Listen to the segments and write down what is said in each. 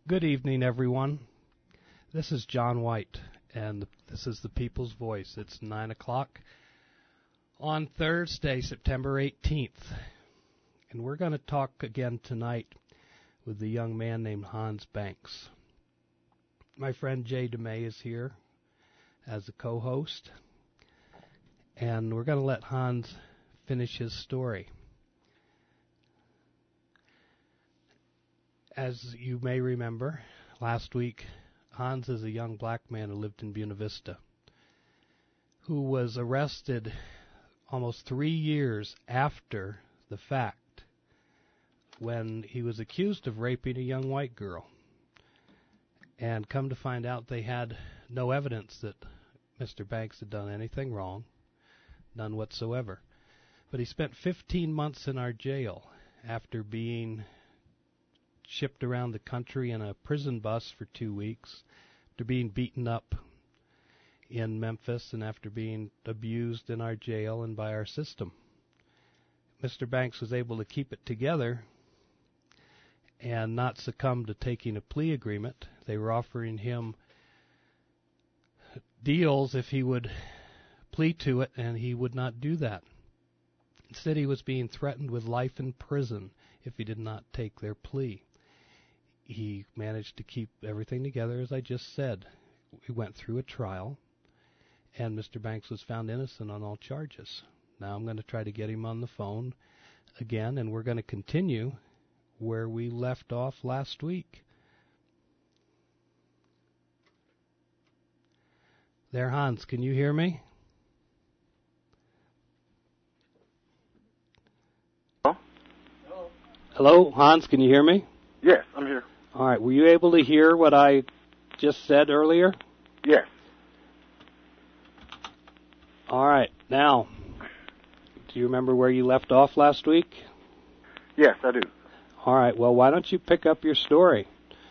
Good evening, everyone. This is John White, and this is the People's Voice. It's 9 o'clock on Thursday, September 18th, and we're going to talk again tonight with the young man named Hans Banks. My friend Jay DeMay is here as a co-host, and we're going to let Hans finish his story. As you may remember, last week, Hans is a young black man who lived in Buena Vista, who was arrested almost 3 years after the fact when he was accused of raping a young white girl. And come to find out, they had no evidence that Mr. Banks had done anything wrong, none whatsoever. But he spent 15 months in our jail after being shipped around the country in a prison bus for 2 weeks, after being beaten up in Memphis, and after being abused in our jail and by our system. Mr. Banks was able to keep it together and not succumb to taking a plea agreement. They were offering him deals if he would plead to it, and he would not do that. Instead, he was being threatened with life in prison if he did not take their plea. He managed to keep everything together, as I just said. We went through a trial, and Mr. Banks was found innocent on all charges. Now I'm going to try to get him on the phone again, and we're going to continue where we left off last week. There, Hans, can you hear me? Hello? Hello, Hans, can you hear me? Yes, I'm here. All right, were you able to hear what I just said earlier? Yes. All right, now, do you remember where you left off last week? Yes, I do. All right, well, why don't you pick up your story?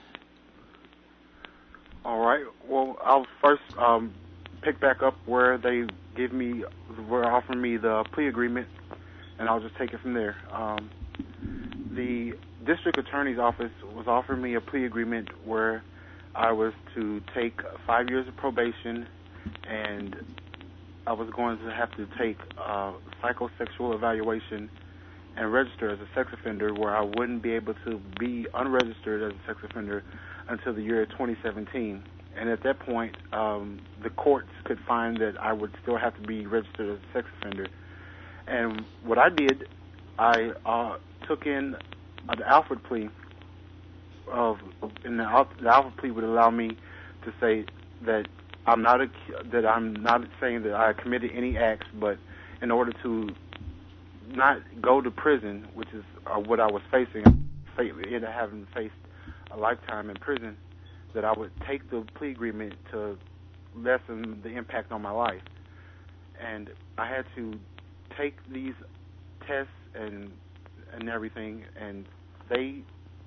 All right, well, I'll first pick back up where they were offering me the plea agreement, and I'll just take it from there. The district attorney's office was offering me a plea agreement where I was to take 5 years of probation, and I was going to have to take psychosexual evaluation and register as a sex offender, where I wouldn't be able to be unregistered as a sex offender until the year 2017. And at that point, the courts could find that I would still have to be registered as a sex offender. And what I did, I took in the Alford plea and the Alford plea would allow me to say that I'm not saying that I committed any acts, but in order to not go to prison, which is what I was facing, having faced a lifetime in prison, that I would take the plea agreement to lessen the impact on my life. And I had to take these tests and everything, and they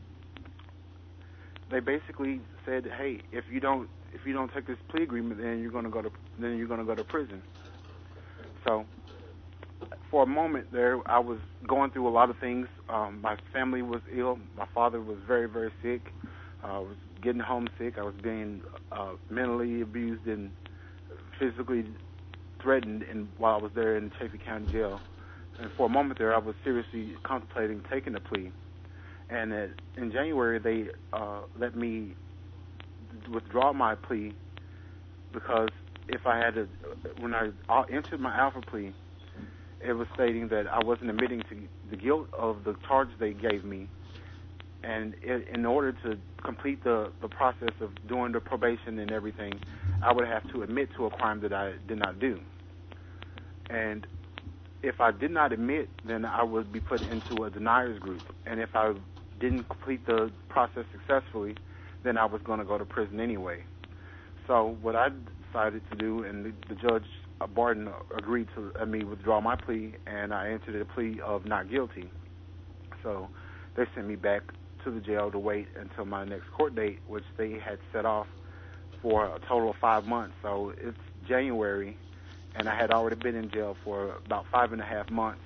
basically said, "Hey, if you don't take this plea agreement, then you're going to go to prison." So, for a moment there, I was going through a lot of things. My family was ill. My father was very, very sick. I was getting homesick. I was being mentally abused and physically threatened while I was there in the Chaffee County Jail. And for a moment there, I was seriously contemplating taking the plea. And in January, they let me withdraw my plea because when I entered my Alpha plea, it was stating that I wasn't admitting to the guilt of the charge they gave me. And in order to complete the process of doing the probation and everything, I would have to admit to a crime that I did not do. And if I did not admit, then I would be put into a deniers group. And if I didn't complete the process successfully, then I was going to go to prison anyway. So what I decided to do, and the judge, Barton, agreed to let me withdraw my plea, and I entered a plea of not guilty. So they sent me back to the jail to wait until my next court date, which they had set off for a total of 5 months. So it's January, and I had already been in jail for about 5.5 months.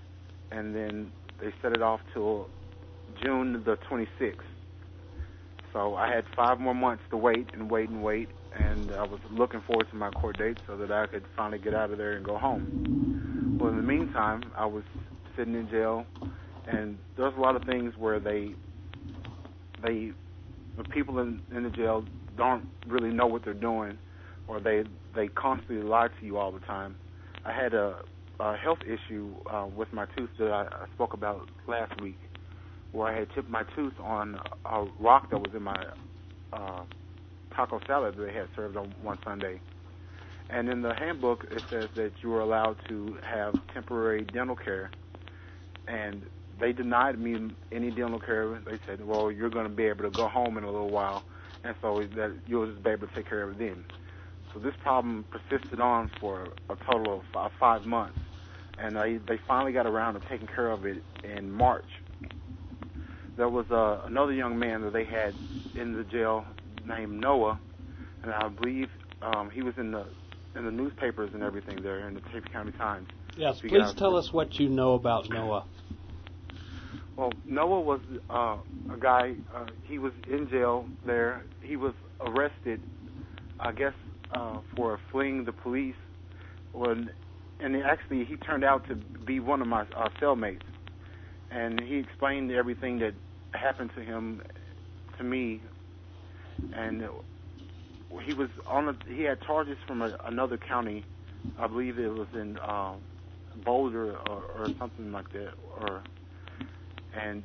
And then they set it off till June the 26th. So I had 5 more months to wait and wait and wait, and I was looking forward to my court date so that I could finally get out of there and go home. Well, in the meantime, I was sitting in jail, and there's a lot of things where the people in the jail don't really know what they're doing, or they constantly lie to you all the time. I had a health issue with my tooth that I spoke about last week, where I had chipped my tooth on a rock that was in my taco salad that they had served on one Sunday. And in the handbook, it says that you are allowed to have temporary dental care. And they denied me any dental care. They said, well, you're going to be able to go home in a little while, and so that you'll just be able to take care of it then. So this problem persisted on for a total of 5 months. And they finally got around to taking care of it in March. There was another young man that they had in the jail named Noah, and I believe he was in the newspapers and everything there in the Chaffee County Times. Yes, please tell us what you know about Noah. Well, Noah was a guy, he was in jail there. He was arrested, I guess, for fleeing the police. And actually, he turned out to be one of my cellmates. And he explained everything that happened to him to me. And he had charges from another county. I believe it was in Boulder or something like that. And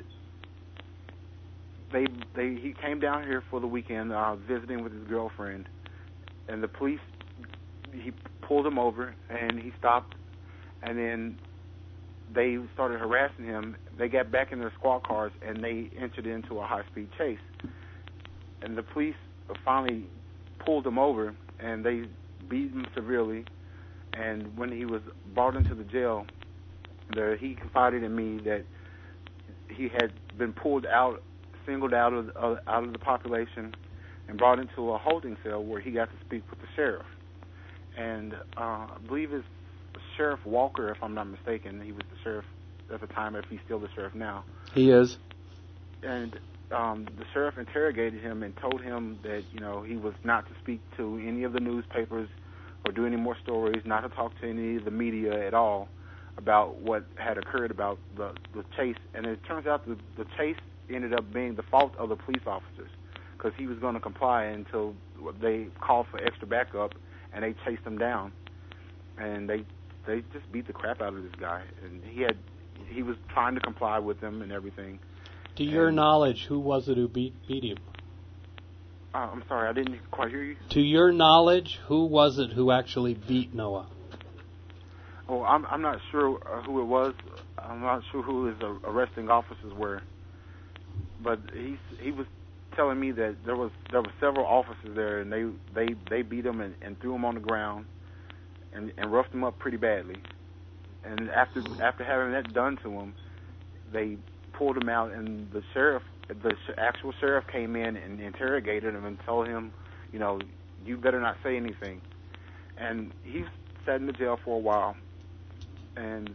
he came down here for the weekend, visiting with his girlfriend. And the police, he pulled him over, and he stopped. And then they started harassing him. They got back in their squad cars, and they entered into a high-speed chase. And the police finally pulled him over, and they beat him severely. And when he was brought into the jail, he confided in me that he had been singled out of the population, and brought into a holding cell where he got to speak with the sheriff. And I believe it's Sheriff Walker, if I'm not mistaken. He was the sheriff at the time, if he's still the sheriff now. He is. And the sheriff interrogated him and told him that, he was not to speak to any of the newspapers or do any more stories, not to talk to any of the media at all about what had occurred about the chase. And it turns out the chase ended up being the fault of the police officers, because he was going to comply until they called for extra backup, and they chased him down. And they just beat the crap out of this guy. And he was trying to comply with them and everything. To your knowledge, who was it who beat him? I'm sorry, I didn't quite hear you. To your knowledge, who was it who actually beat Noah? Oh, I'm not sure who it was. I'm not sure who his arresting officers were. But he was telling me that there were several officers there, and they beat him and threw him on the ground and roughed him up pretty badly. And after having that done to him, they pulled him out, and the actual sheriff came in and interrogated him and told him, you better not say anything. And he sat in the jail for a while, and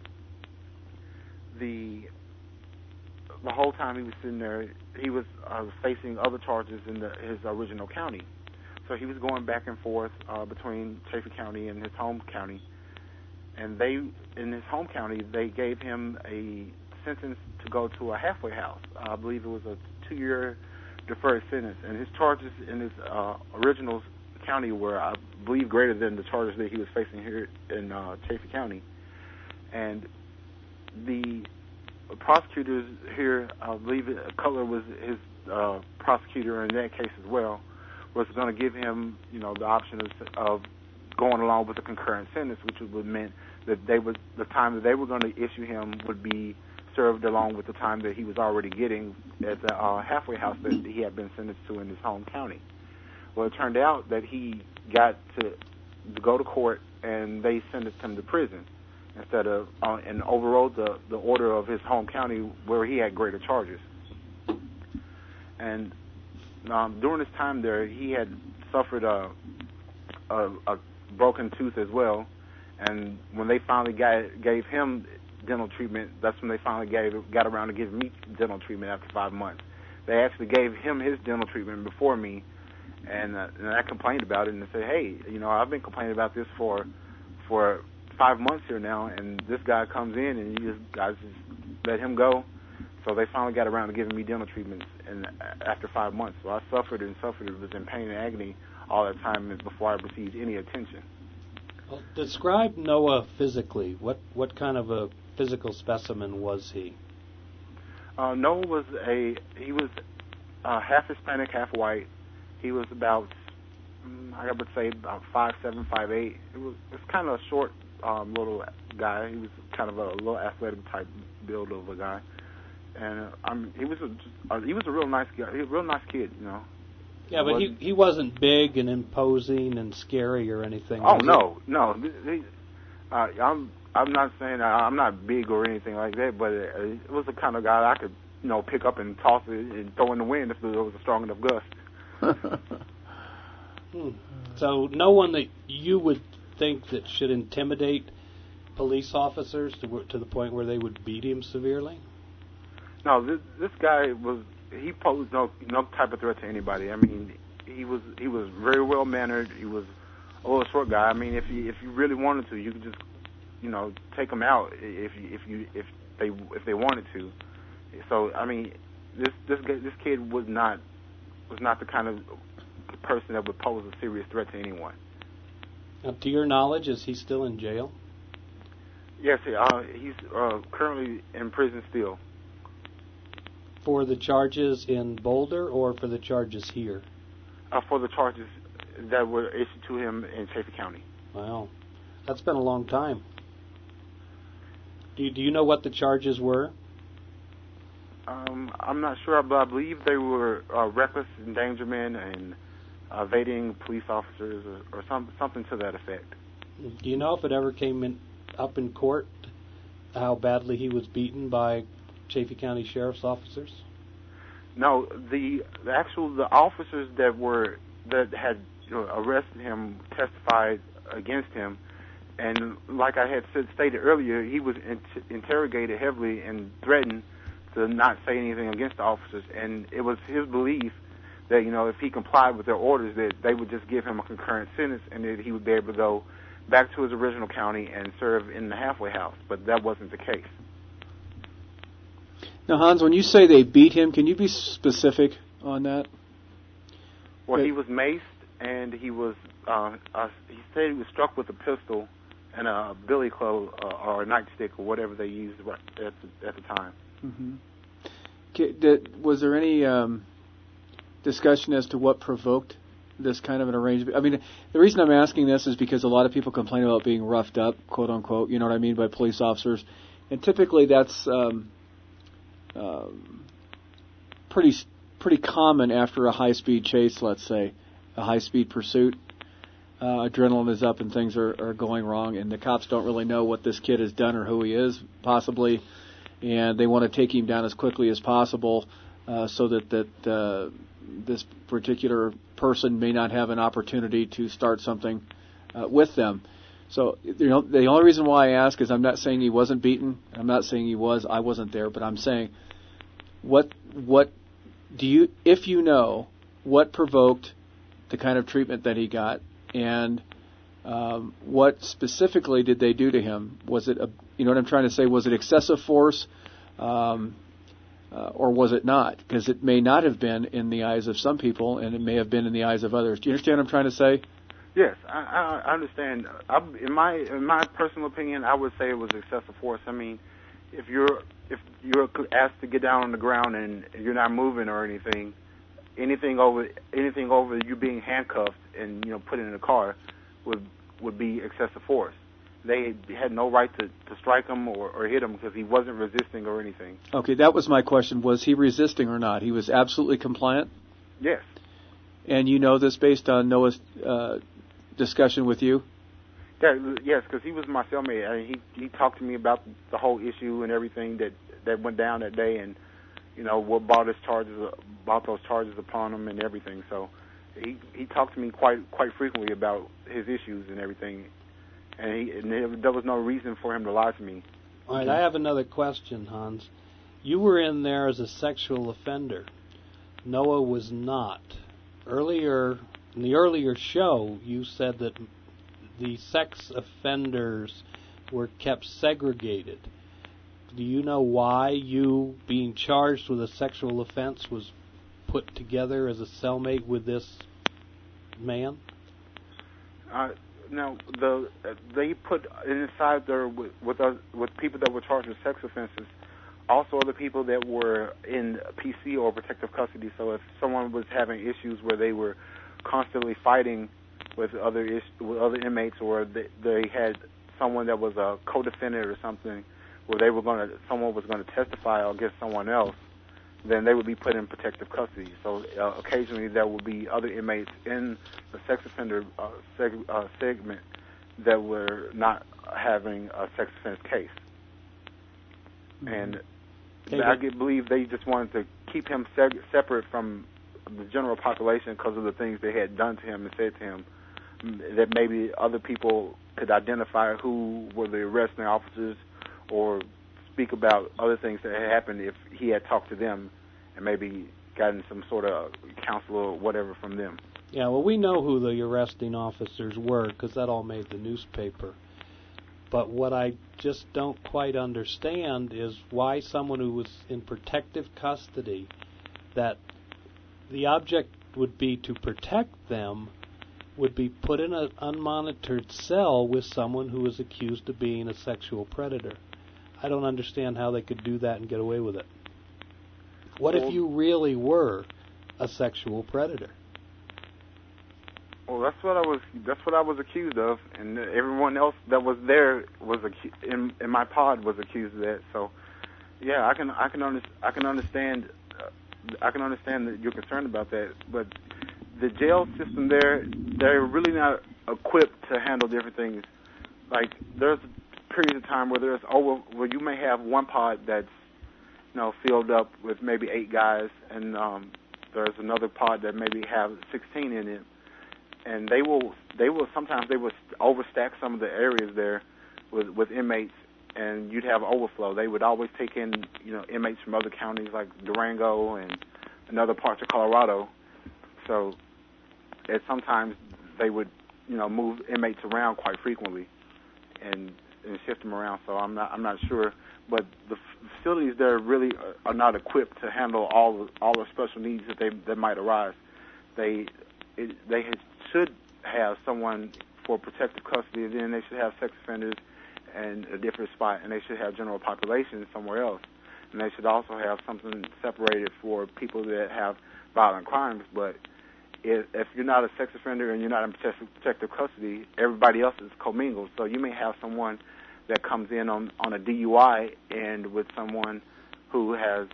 the whole time he was sitting there, he was facing other charges in his original county. So he was going back and forth between Chaffee County and his home county. And in his home county, they gave him a sentence to go to a halfway house. I believe it was a 2-year deferred sentence. And his charges in his original county were, I believe, greater than the charges that he was facing here in Chaffee County. And the prosecutors here, I believe Cutler was his prosecutor in that case as well, was going to give him, the option of going along with the concurrent sentence, which would have meant that the time that they were going to issue him would be served along with the time that he was already getting at the halfway house that he had been sentenced to in his home county. Well, it turned out that he got to go to court, and they sentenced him to prison instead of and overrode the order of his home county where he had greater charges. And during his time there, he had suffered a broken tooth as well. And when they finally gave him dental treatment, that's when they finally got around to giving me dental treatment after 5 months. they actually gave him his dental treatment before me, and I complained about it and said, hey, I've been complaining about this for 5 months here now, and this guy comes in and you guys just let him go. So they finally got around to giving me dental treatments, and after 5 months. So I suffered, was in pain and agony all that time before I received any attention. Well, describe Noah physically. What kind of a physical specimen was he? Noah was half Hispanic, half white. He was about, I would say, about 5'7", 5'8". It was kind of a short, little guy. He was kind of a little athletic type build of a guy, and he was a real nice guy, a real nice kid, Yeah, but he wasn't big and imposing and scary or anything. Oh no. I'm not saying I'm not big or anything like that, but it was the kind of guy I could pick up and toss it and throw in the wind if there was a strong enough gust. So no one that you would think that should intimidate police officers to the point where they would beat him severely? No, this guy he posed no type of threat to anybody. I mean, he was very well mannered. He was a little short guy. I mean, if you really wanted to, you could just take him out if they wanted to. So I mean, this kid was not the kind of person that would pose a serious threat to anyone. Now, to your knowledge, is he still in jail? Yes, he's currently in prison still. For the charges in Boulder or for the charges here? For the charges that were issued to him in Chaffee County. Wow. That's been a long time. Do you know what the charges were? I'm not sure, but I believe they were reckless endangerment and evading police officers or something to that effect. Do you know if it ever came up in court how badly he was beaten by Chaffee County Sheriff's officers? No, the officers that had arrested him testified against him, and like I had stated earlier, he was interrogated heavily and threatened to not say anything against the officers, and it was his belief that if he complied with their orders, that they would just give him a concurrent sentence and that he would be able to go back to his original county and serve in the halfway house, but that wasn't the case. Now, Hans, when you say they beat him, can you be specific on that? Well, he was maced, and he was. He said he was struck with a pistol and a billy club or a nightstick or whatever they used at the time. Mm-hmm. Was there any discussion as to what provoked this kind of an arrangement? I mean, the reason I'm asking this is because a lot of people complain about being roughed up, quote unquote. You know what I mean, by police officers, and typically that's pretty common after a high-speed chase, let's say, a high-speed pursuit. Adrenaline is up and things are going wrong, and the cops don't really know what this kid has done or who he is, possibly, and they want to take him down as quickly as possible so that this particular person may not have an opportunity to start something with them. So, the only reason why I ask is I'm not saying he wasn't beaten. I'm not saying he was. I wasn't there, but I'm saying, what do you, if you know, what provoked the kind of treatment that he got, and what specifically did they do to him? Was it you know what I'm trying to say? Was it excessive force, or was it not? Because it may not have been in the eyes of some people, and it may have been in the eyes of others. Do you understand what I'm trying to say? Yes, I understand. In my personal opinion, I would say it was excessive force. I mean, if you're asked to get down on the ground and you're not moving or anything over you being handcuffed and put in a car would be excessive force. They had no right to strike him or hit him because he wasn't resisting or anything. Okay, that was my question. Was he resisting or not? He was absolutely compliant? Yes. And you know this based on Noah's discussion with you? Yeah, yes, because he was my cellmate. I mean, he talked to me about the whole issue and everything that went down that day, and what brought those charges upon him and everything. So he talked to me quite frequently about his issues and everything, and there was no reason for him to lie to me. All right, I have another question, Hans. You were in there as a sexual offender. Noah was not. In the earlier show, you said that the sex offenders were kept segregated. Do you know why you, being charged with a sexual offense, was put together as a cellmate with this man? No, they put inside there with people that were charged with sex offenses, also other people that were in PC or protective custody. So if someone was having issues where they were constantly fighting with other inmates, or they had someone that was a co-defendant or something, where someone was going to testify against someone else, then they would be put in protective custody. So occasionally there would be other inmates in the sex offender segment that were not having a sex offense case. And I believe they just wanted to keep him separate from the general population because of the things they had done to him and said to him, that maybe other people could identify who were the arresting officers or speak about other things that had happened if he had talked to them and maybe gotten some sort of counsel or whatever from them. Yeah, well, we know who the arresting officers were because that all made the newspaper. But what I just don't quite understand is why someone who was in protective custody, that the object would be to protect them, would be put in an unmonitored cell with someone who is accused of being a sexual predator. I don't understand how they could do that and get away with it. What if you really were a sexual predator? Well, that's what I was accused of, and everyone else that was there was in my pod was accused of that. So, yeah, I can understand that you're concerned about that, but the jail system they're really not equipped to handle different things. Like, there's periods of time where where you may have one pod that's filled up with maybe 8 guys, and there's another pod that maybe have 16 in it, and they will sometimes overstack some of the areas there with inmates, and you'd have overflow. They would always take in inmates from other counties like Durango and other parts of Colorado. So sometimes they would move inmates around quite frequently and shift them around. So I'm not sure, but the facilities there really are not equipped to handle all the special needs that might arise. They should have someone for protective custody, and then they should have sex offenders in a different spot, and they should have general population somewhere else. And they should also have something separated for people that have violent crimes. But if you're not a sex offender and you're not in protective custody, everybody else is commingled. So you may have someone that comes in on a DUI and with someone who has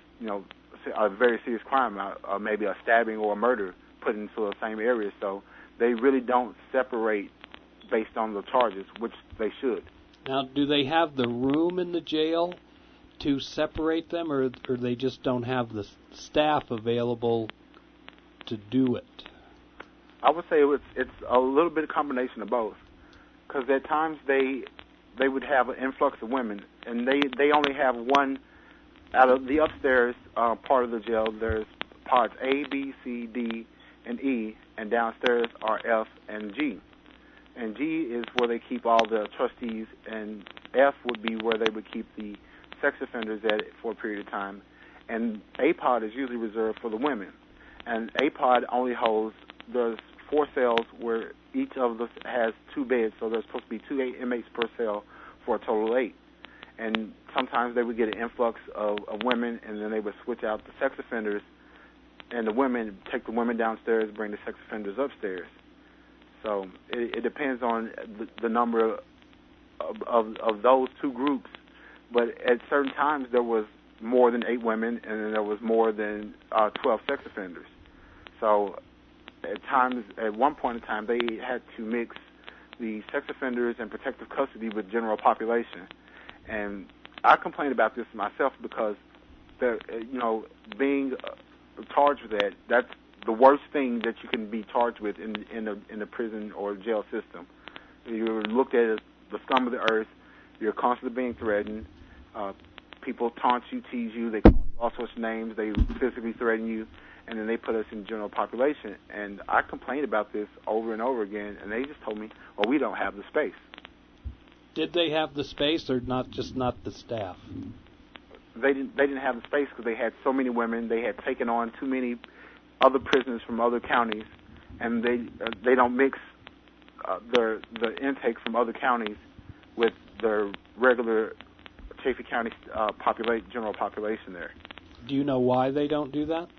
a very serious crime, maybe a stabbing or a murder, put into the same area. So they really don't separate based on the charges, which they should. Now, do they have the room in the jail to separate them, or they just don't have the staff available to do it? I would say it's a little bit of combination of both, because at times they would have an influx of women, and they only have one out of the upstairs part of the jail. There's pods A, B, C, D, and E, and downstairs are F and G. And G is where they keep all the trustees, and F would be where they would keep the sex offenders at for a period of time. And A pod is usually reserved for the women. And A pod only holds, there's 4 cells where each of us has 2 beds, so there's supposed to be 2 inmates per cell for a total of 8. And sometimes they would get an influx of women, and then they would switch out the sex offenders, and the women, take the women downstairs, bring the sex offenders upstairs. So it depends on the number of those 2 groups. But at certain times there was more than 8 women, and then there was more than 12 sex offenders. So at one point in time, they had to mix the sex offenders and protective custody with general population. And I complained about this myself because, being charged with that's the worst thing that you can be charged with in the prison or jail system. You're looked at as the scum of the earth. You're constantly being threatened. People taunt you, tease you. They call you all sorts of names. They physically threaten you, and then they put us in general population. And I complained about this over and over again, and they just told me, well, we don't have the space. Did they have the space, or not the staff? They didn't have the space because they had so many women. They had taken on too many other prisoners from other counties, and they don't mix the intake from other counties with their regular Chaffee County general population there. Do you know why they don't do that?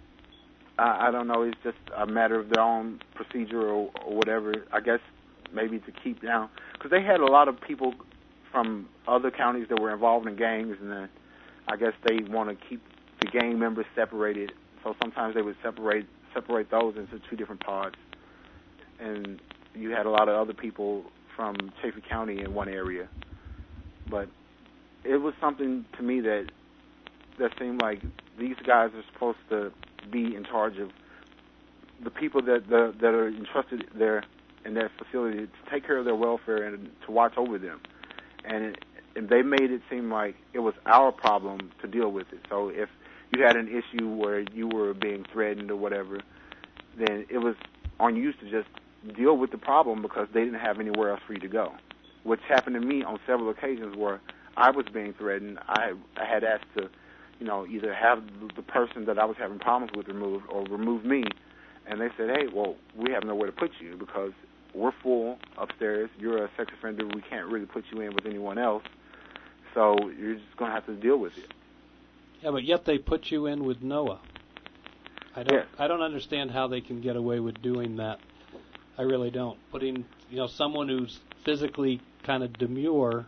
I don't know. It's just a matter of their own procedure or whatever. I guess maybe to keep down, because they had a lot of people from other counties that were involved in gangs, and then I guess they want to keep the gang members separated. So sometimes they would separate those into two different pods, and you had a lot of other people from Chaffee County in one area. But it was something to me that seemed like these guys are supposed to be in charge of the people that are entrusted there in that facility to take care of their welfare and to watch over them. And they made it seem like it was our problem to deal with it. So if you had an issue where you were being threatened or whatever, then it was on you to just deal with the problem because they didn't have anywhere else for you to go, which happened to me on several occasions where I was being threatened. I had asked to, either have the person that I was having problems with removed or remove me, and they said, hey, well, we have nowhere to put you because we're full upstairs. You're a sex offender. We can't really put you in with anyone else, so you're just going to have to deal with it. Yeah, but yet they put you in with Noah. I don't understand how they can get away with doing that. I really don't. Putting someone who's physically kind of demure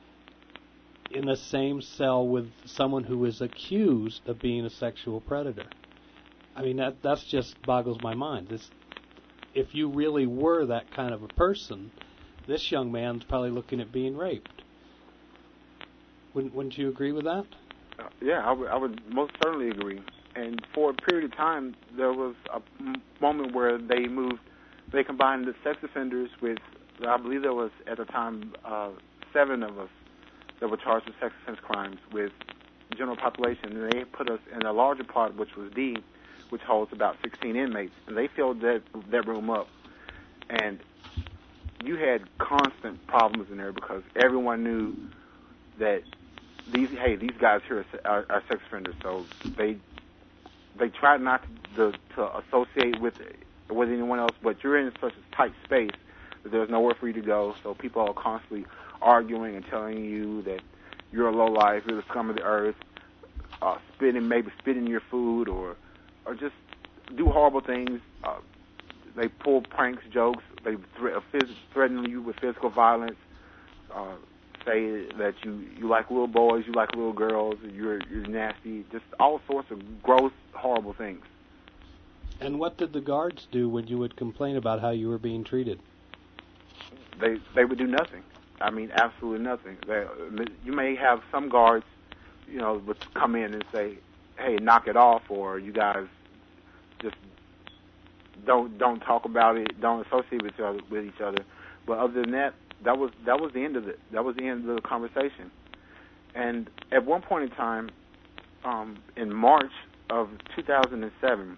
in the same cell with someone who is accused of being a sexual predator. I mean, that's just boggles my mind. If you really were that kind of a person, this young man's probably looking at being raped. Wouldn't you agree with that? Yeah, I would most certainly agree. And for a period of time, there was a moment where they combined the sex offenders with, I believe there was at the time 7 of us that were charged with sex offense crimes with general population, and they put us in a larger part, which was D, which holds about 16 inmates, and they filled that room up. And you had constant problems in there because everyone knew that these guys here are sex offenders, so they tried not to associate with anyone else, but you're in such a tight space that there's nowhere for you to go, so people are constantly arguing and telling you that you're a lowlife, you're the scum of the earth, spit in your food, or just do horrible things. They pull pranks, jokes. They threaten you with physical violence. Say that you like little boys, you like little girls, you're nasty. Just all sorts of gross, horrible things. And what did the guards do when you would complain about how you were being treated? They would do nothing. I mean, absolutely nothing. You may have some guards, would come in and say, "Hey, knock it off," or "You guys just don't talk about it, don't associate with each other." But other than that, that was the end of it. That was the end of the conversation. And at one point in time, in March of 2007,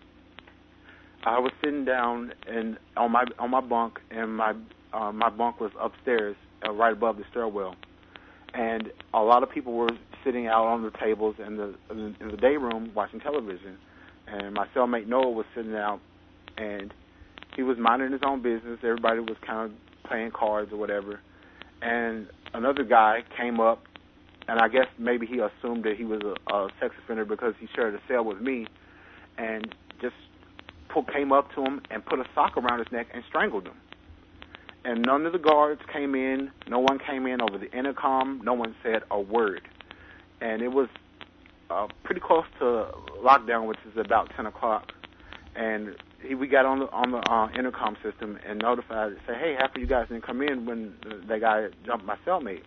I was sitting down on my bunk, and my bunk was upstairs, right above the stairwell, and a lot of people were sitting out on the tables in the day room watching television, and my cellmate Noah was sitting out, and he was minding his own business. Everybody was kind of playing cards or whatever, and another guy came up, and I guess maybe he assumed that he was a sex offender because he shared a cell with me, and just came up to him and put a sock around his neck and strangled him. And none of the guards came in. No one came in over the intercom. No one said a word. And it was pretty close to lockdown, which is about 10 o'clock. And we got on the intercom system and notified, say, "Hey, half of you guys didn't come in when that guy jumped my cellmate."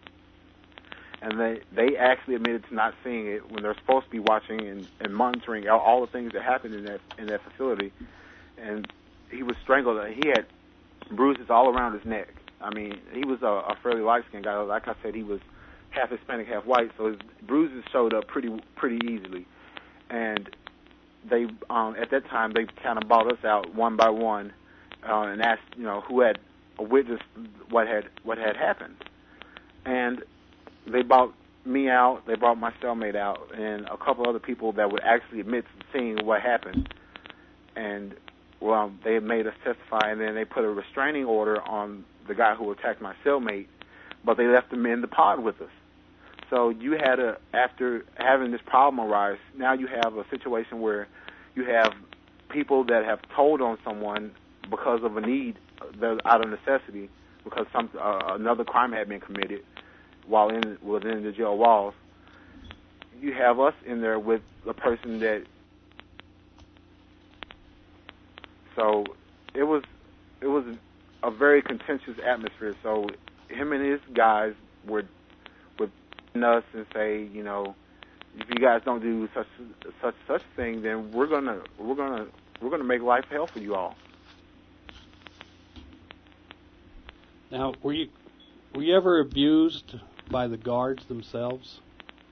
And they actually admitted to not seeing it when they're supposed to be watching and monitoring all the things that happened in that facility. And he was strangled. He had bruises all around his neck. I mean, he was a fairly light-skinned guy. Like I said, he was half Hispanic, half white, so his bruises showed up pretty easily. and they at that time they kind of bought us out one by one, and asked who had witnessed what had happened, and they bought me out, they brought my cellmate out, and a couple other people that would actually admit to seeing what happened. And, well, they made us testify, and then they put a restraining order on the guy who attacked my cellmate, but they left him in the pod with us. So you had after having this problem arise, now you have a situation where you have people that have told on someone because of a need, out of necessity, because another crime had been committed while within the jail walls. You have us in there with a person that. So it was a very contentious atmosphere. So him and his guys would us and say, if you guys don't do such thing, then we're gonna make life hell for you all. Now, were you ever abused by the guards themselves?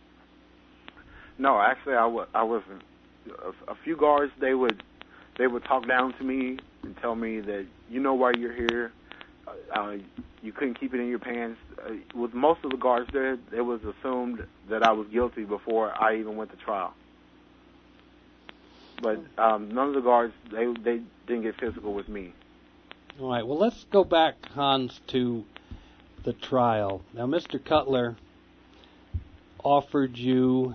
No, actually, I wasn't. A few guards, they would talk down to me and tell me that you know why you're here. You couldn't keep it in your pants. With most of the guards there, it was assumed that I was guilty before I even went to trial. But none of the guards, they didn't get physical with me. All right. Well, let's go back, Hans, to the trial. Now, Mr. Cutler offered you.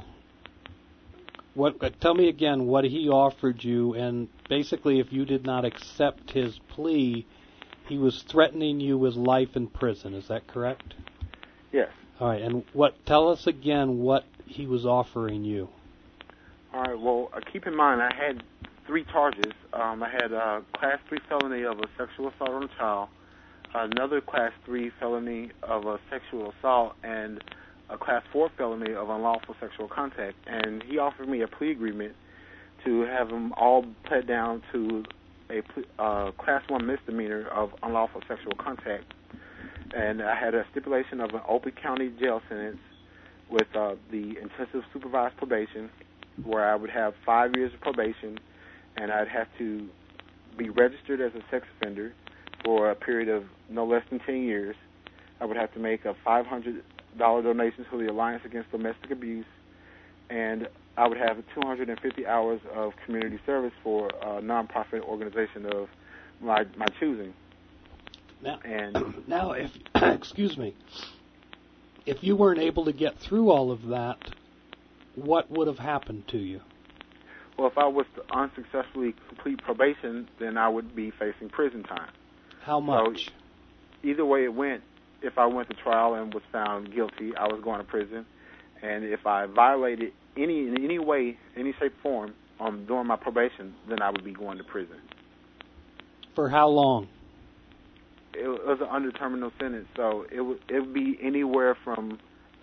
Tell me again what he offered you, and basically, if you did not accept his plea, he was threatening you with life in prison. Is that correct? Yes. All right. And tell us again what he was offering you. All right. Well, keep in mind, I had 3 charges. I had a Class 3 felony of a sexual assault on a child, another Class 3 felony of a sexual assault, and a Class 4 felony of unlawful sexual contact. And he offered me a plea agreement to have them all pled down to a Class 1 misdemeanor of unlawful sexual contact. And I had a stipulation of an Opie County jail sentence with the intensive supervised probation, where I would have 5 years of probation, and I'd have to be registered as a sex offender for a period of no less than 10 years. I would have to make a $500 donation to the Alliance Against Domestic Abuse, and I would have 250 hours of community service for a nonprofit organization of my choosing. Now, if excuse me, if you weren't able to get through all of that, what would have happened to you? Well, if I was to unsuccessfully complete probation, then I would be facing prison time. How much? So, either way it went, if I went to trial and was found guilty, I was going to prison. And if I violated in any way, any shape, form, during my probation, then I would be going to prison. For how long? It was an undetermined sentence, so it would be anywhere from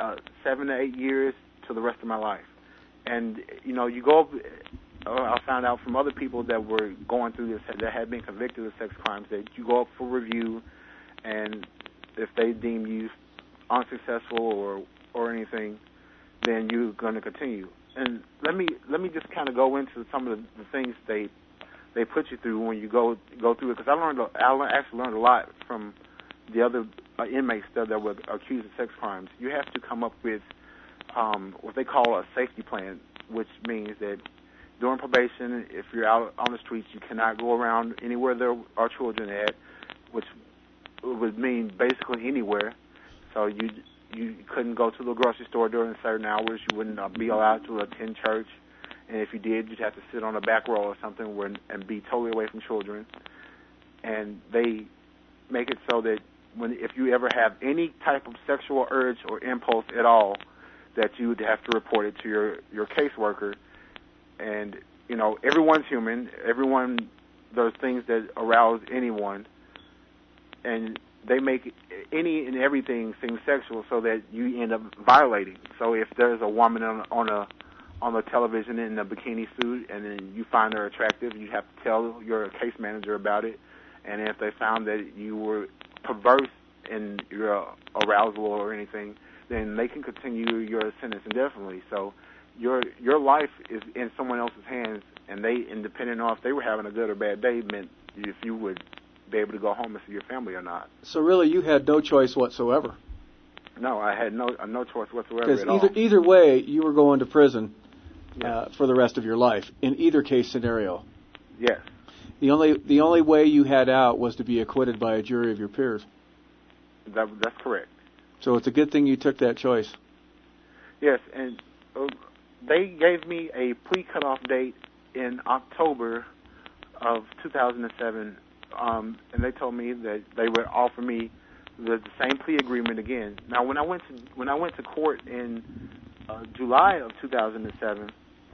7 to 8 years to the rest of my life. And you go up. I found out from other people that were going through this, that had been convicted of sex crimes, that you go up for review, and if they deem you unsuccessful or anything, then you're going to continue. And let me just kind of go into some of the things they put you through when you go through it, because I actually learned a lot from the other inmates that were accused of sex crimes. You have to come up with what they call a safety plan, which means that during probation, if you're out on the streets, you cannot go around anywhere there are children at, which would mean basically anywhere. So you couldn't go to the grocery store during certain hours. You wouldn't be allowed to attend church. And if you did, you'd have to sit on a back row or something and be totally away from children. And they make it so that if you ever have any type of sexual urge or impulse at all, that you would have to report it to your caseworker. And, everyone's human. There's things that arouse anyone. And they make any and everything seem sexual so that you end up violating. So if there's a woman on the television in a bikini suit and then you find her attractive, you have to tell your case manager about it. And if they found that you were perverse in your arousal or anything, then they can continue your sentence indefinitely. So your life is in someone else's hands, and depending on if they were having a good or bad day, meant if you would be able to go home and see your family or not. So really, you had no choice whatsoever. No, I had no choice whatsoever at all. Because either way, you were going to prison Yes. for the rest of your life. In either case scenario, Yes. the only way you had out was to be acquitted by a jury of your peers. That's correct. So it's a good thing you took that choice. Yes, and they gave me a plea cutoff date in October of 2007, and they told me that they would offer me the same plea agreement again. Now, when I went to court in June of 2007,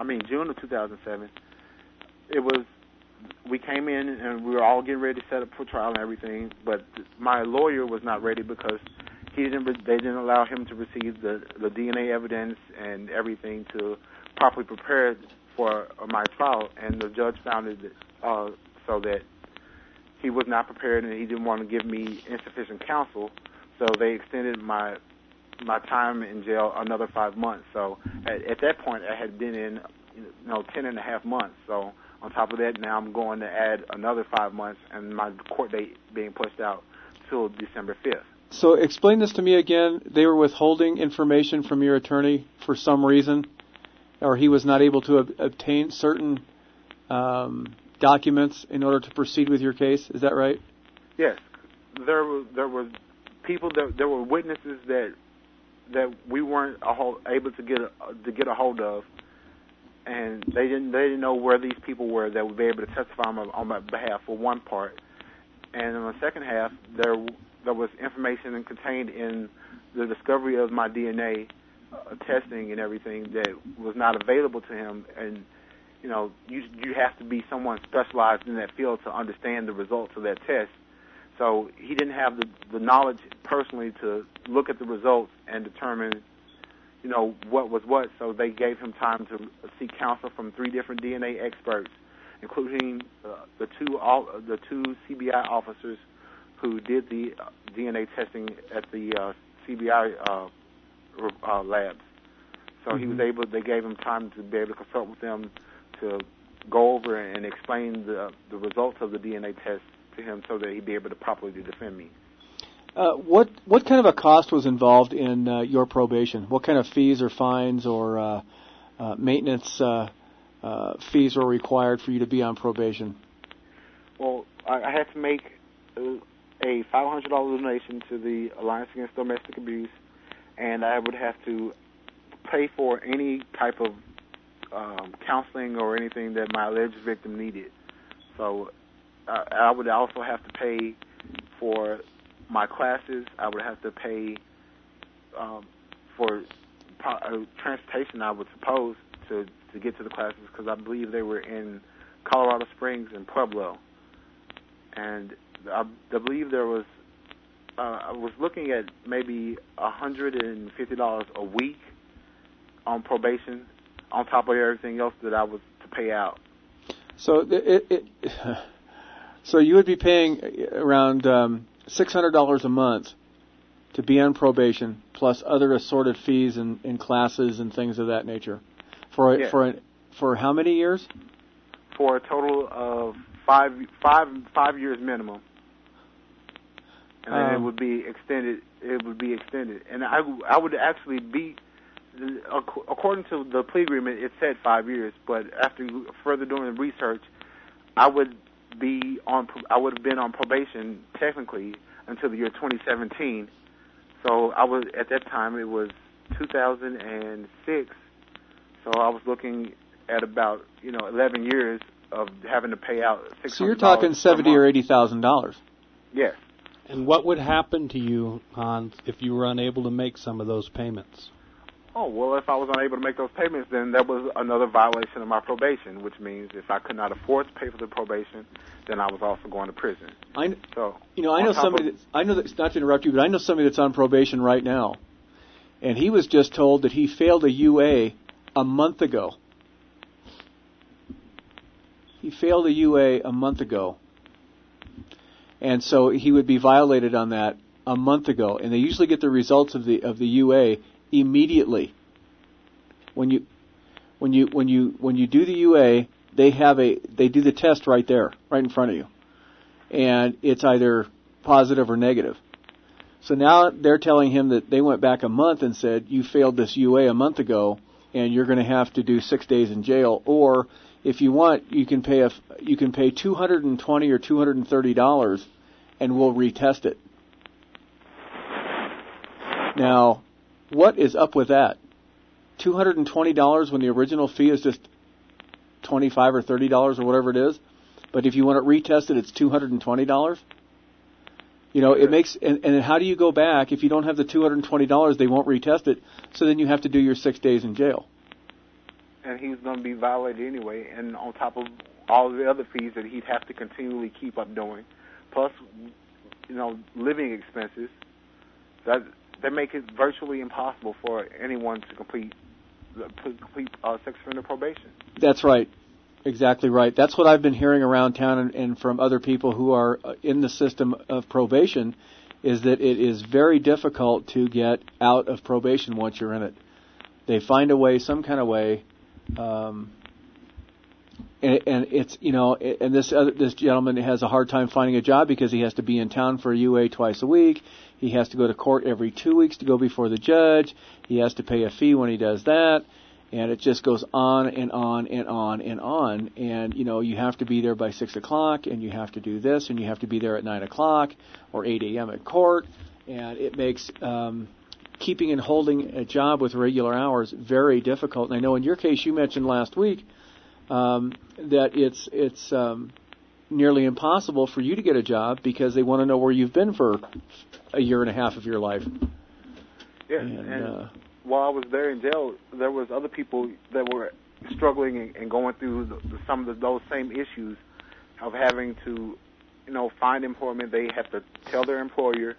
we came in and we were all getting ready to set up for trial and everything, but my lawyer was not ready because they didn't allow him to receive the DNA evidence and everything to properly prepare for my trial, and the judge found it so that he was not prepared and he didn't want to give me insufficient counsel, so they extended my time in jail another 5 months. So at that point, I had been in 10.5 months. So on top of that, now I'm going to add another 5 months, and my court date being pushed out till December 5th. So explain this to me again. They were withholding information from your attorney for some reason, or he was not able to obtain certain documents in order to proceed with your case. Is that right? Yes, there were people there were witnesses that we weren't able to get a hold of, and they didn't know where these people were that would be able to testify on my behalf for one part, and on the second half there was information contained in the discovery of my DNA testing and everything that was not available to him, and you have to be someone specialized in that field to understand the results of that test. So he didn't have the knowledge personally to look at the results and determine, what was what. So they gave him time to seek counsel from 3 different DNA experts, including the two CBI officers who did the DNA testing at the CBI labs. So he was able. They gave him time to be able to consult with them to go over and explain the results of the DNA test to him so that he'd be able to properly defend me. What kind of a cost was involved in your probation? What kind of fees or fines or maintenance fees were required for you to be on probation? Well, I had to make a $500 donation to the Alliance Against Domestic Abuse, and I would have to pay for any type of counseling or anything that my alleged victim needed. So I would also have to pay for my classes. I would have to pay for transportation, I would suppose, to get to the classes, because I believe they were in Colorado Springs and Pueblo. And I believe there was, I was looking at maybe $150 a week on probation, on top of everything else that I was to pay out. So so you would be paying around $600 a month to be on probation, plus other assorted fees and classes and things of that nature. For how many years? For a total of five years minimum. And then it would be extended. And I would actually be, according to the plea agreement, it said 5 years. But after further doing the research, I would have been on probation technically until the year 2017. So at that time it was 2006. So I was looking at about 11 years of having to pay out $600. So you're talking $70,000 or $80,000. Yes. And what would happen to you, Hans, if you were unable to make some of those payments? Oh, well, if I was unable to make those payments, then that was another violation of my probation, which means if I could not afford to pay for the probation, then I was also going to prison. I know somebody that's, not to interrupt you, but I know somebody that's on probation right now, and he was just told that he failed a UA a month ago. He failed a UA a month ago. And so he would be violated on that a month ago. And they usually get the results of the UA immediately. when you do the UA, they do the test right there, right in front of you, and it's either positive or negative. So now they're telling him that they went back a month and said, you failed this UA a month ago, and you're going to have to do 6 days in jail. Or if you want, you can pay $220 or $230, and we'll retest it. Now, what is up with that? $220 when the original fee is just $25 or $30 or whatever it is, but if you want it retested, it's $220. You know, it makes, and how do you go back if you don't have the $220? They won't retest it, so then you have to do your 6 days in jail. And he's going to be violated anyway, and on top of all the other fees that he'd have to continually keep up doing, plus, you know, living expenses, that make it virtually impossible for anyone to complete sex offender probation. That's right. Exactly right. That's what I've been hearing around town and from other people who are in the system of probation, is that it is very difficult to get out of probation once you're in it. They find a way, some kind of way, and it's, you know, and this gentleman has a hard time finding a job because he has to be in town for a UA twice a week. He has to go to court every 2 weeks to go before the judge. He has to pay a fee when he does that. And it just goes on and on and on and on. And, you know, you have to be there by 6 o'clock, and you have to do this, and you have to be there at 9 o'clock or 8 a.m. at court. And it makes keeping and holding a job with regular hours very difficult. And I know in your case you mentioned last week that it's nearly impossible for you to get a job because they want to know where you've been for a year and a half of your life. Yeah, and while I was there in jail, there was other people that were struggling and going through some of those same issues of having to, you know, find employment. They have to tell their employer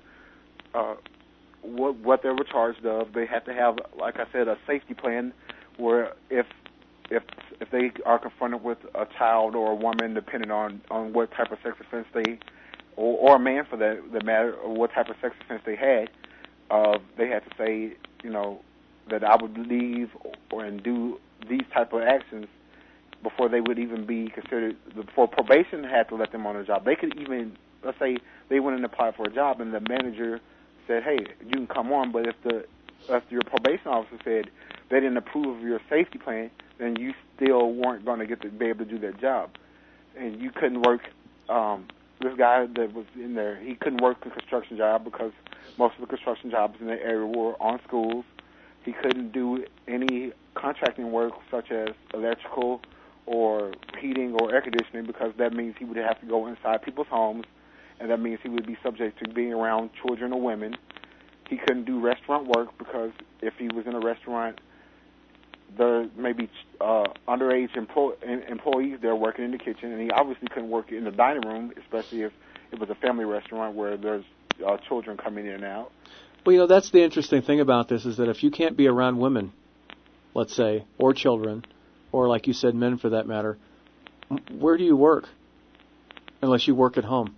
what they were charged of. They have to have, like I said, a safety plan where if they are confronted with a child or a woman, depending on what type of sex offense or a man for that matter, or what type of sex offense they had to say, you know, that I would leave and do these type of actions before they would even be considered, before probation had to let them on a job. They could even, let's say they went and applied for a job and the manager said, hey, you can come on, but if your probation officer said they didn't approve of your safety plan, then you still weren't going to be able to do that job. And you couldn't work, this guy that was in there, he couldn't work a construction job because most of the construction jobs in the area were on schools. He couldn't do any contracting work such as electrical or heating or air conditioning because that means he would have to go inside people's homes, and that means he would be subject to being around children or women. He couldn't do restaurant work because if he was in a restaurant, there may be underage employees there working in the kitchen, and he obviously couldn't work in the dining room, especially if it was a family restaurant where there's children coming in and out. Well, you know, that's the interesting thing about this, is that if you can't be around women, let's say, or children, or like you said, men for that matter, where do you work? Unless you work at home.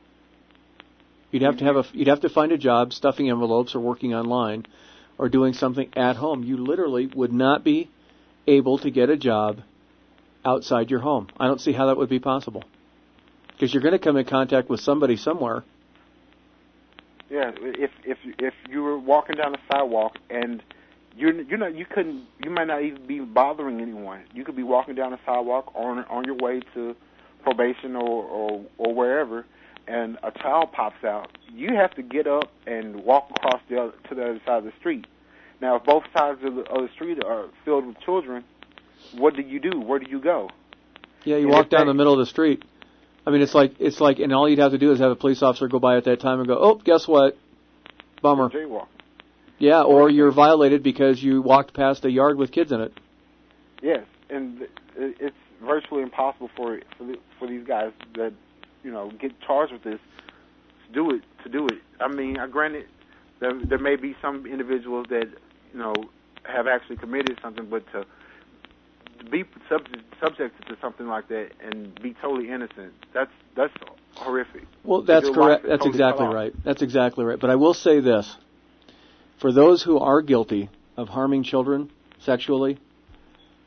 You'd have to find a job stuffing envelopes or working online or doing something at home. You literally would not be able to get a job outside your home. I don't see how that would be possible. Because you're going to come in contact with somebody somewhere. Yeah, if you were walking down the sidewalk and you might not even be bothering anyone. You could be walking down the sidewalk on your way to probation or wherever, and a child pops out. You have to get up and walk across to the other side of the street. Now, if both sides of the street are filled with children, what do you do? Where do you go? Yeah, you walk down the middle of the street. I mean, it's like, and all you'd have to do is have a police officer go by at that time and go, oh, guess what? Bummer. Jaywalk. Yeah, or you're violated because you walked past a yard with kids in it. Yes, and it's virtually impossible for these guys that, you know, get charged with this to do it. I mean, granted, there may be some individuals that, you know, have actually committed something, but to be subjected to something like that and be totally innocent, that's horrific. Well, that's correct. That's exactly right. That's exactly right. But I will say this. For those who are guilty of harming children sexually,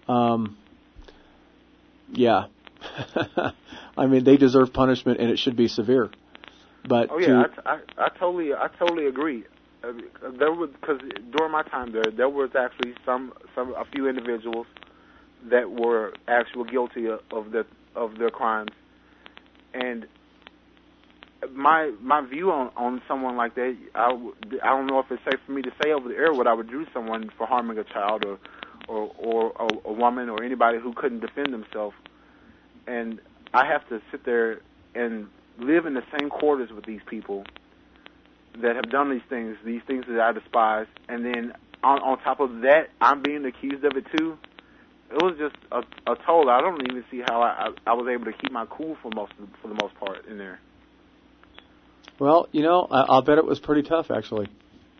Yeah. I mean, they deserve punishment, and it should be severe. But I totally agree. There was, because during my time there was actually a few individuals that were actually guilty of their crimes, and my view on someone like that, I don't know if it's safe for me to say over the air what I would do to someone for harming a child or a woman or anybody who couldn't defend themselves, and I have to sit there and live in the same quarters with these people that have done these things that I despise, and then on top of that, I'm being accused of it too. It was just a toll. I don't even see how I was able to keep my cool for the most part in there. Well, I'll bet it was pretty tough, actually.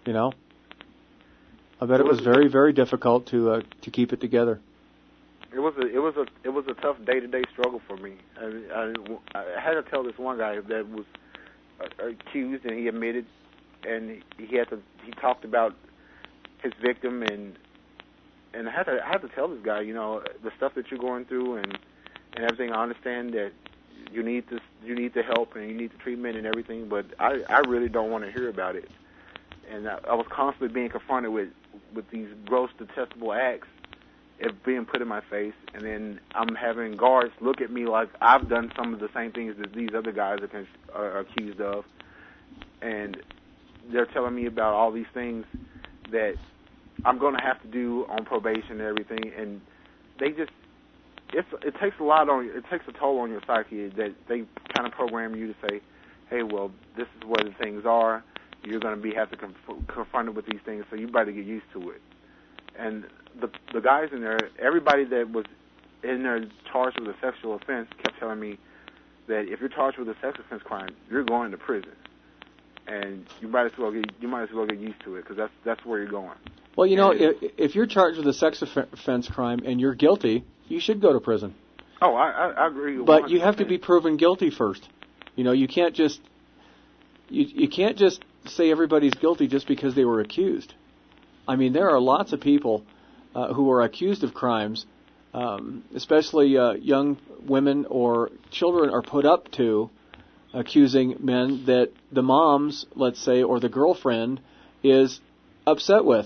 I bet it was very, very difficult to keep it together. It was a tough day-to-day struggle for me. I had to tell this one guy that was accused, and he admitted, and he talked about his victim, and I had to tell this guy, the stuff that you're going through and everything. I understand that you need the help and you need the treatment and everything, but I really don't want to hear about it. And I was constantly being confronted with these gross, detestable acts being put in my face, and then I'm having guards look at me like I've done some of the same things that these other guys are accused of, and they're telling me about all these things that I'm going to have to do on probation and everything, and it takes a toll on your psyche that they kind of program you to say, hey, well, this is where the things are. You're going to have to confront it with these things, so you better get used to it. And the guys in there, everybody that was in there charged with a sexual offense kept telling me that if you're charged with a sex offense crime, you're going to prison, and you might as well get used to it, because that's where you're going. Well, if you're charged with a sex offense crime and you're guilty, you should go to prison. Oh, I agree. 100%. But you have to be proven guilty first. You can't just you can't just say everybody's guilty just because they were accused. I mean, there are lots of people who are accused of crimes, especially young women or children are put up to accusing men that the moms, let's say, or the girlfriend is upset with,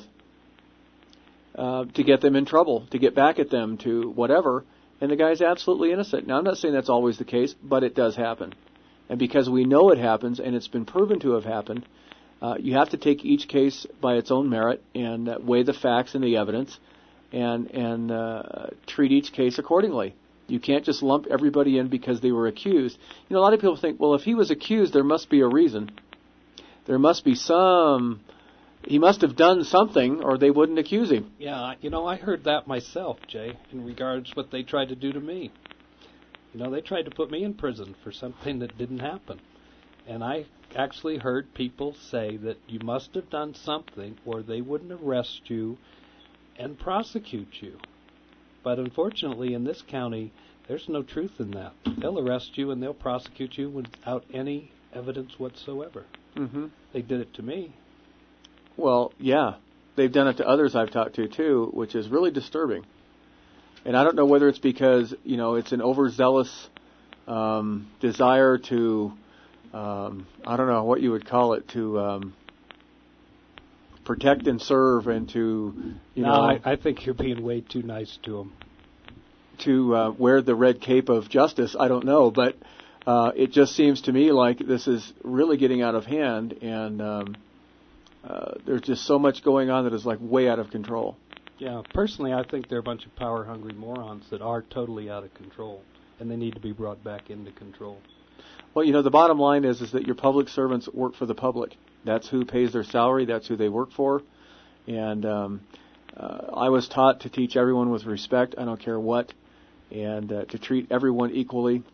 to get them in trouble, to get back at them, to whatever, and the guy's absolutely innocent. Now, I'm not saying that's always the case, but it does happen. And because we know it happens, and it's been proven to have happened, you have to take each case by its own merit and weigh the facts and the evidence and treat each case accordingly. You can't just lump everybody in because they were accused. A lot of people think, well, if he was accused, there must be a reason. There must be he must have done something or they wouldn't accuse him. Yeah, I heard that myself, Jay, in regards to what they tried to do to me. They tried to put me in prison for something that didn't happen. And I actually heard people say that you must have done something or they wouldn't arrest you and prosecute you. But unfortunately, in this county, there's no truth in that. They'll arrest you and they'll prosecute you without any evidence whatsoever. Mm-hmm. They did it to me. Well, yeah. They've done it to others I've talked to, too, which is really disturbing. And I don't know whether it's because, it's an overzealous desire to, I don't know what you would call it, to protect and serve and to, I think you're being way too nice to them. To wear the red cape of justice, I don't know. But it just seems to me like this is really getting out of hand, and there's just so much going on that is like way out of control. Yeah, personally, I think they're a bunch of power-hungry morons that are totally out of control, and they need to be brought back into control. Well, the bottom line is that your public servants work for the public. That's who pays their salary. That's who they work for. And I was taught to teach everyone with respect. I don't care what, and to treat everyone equally.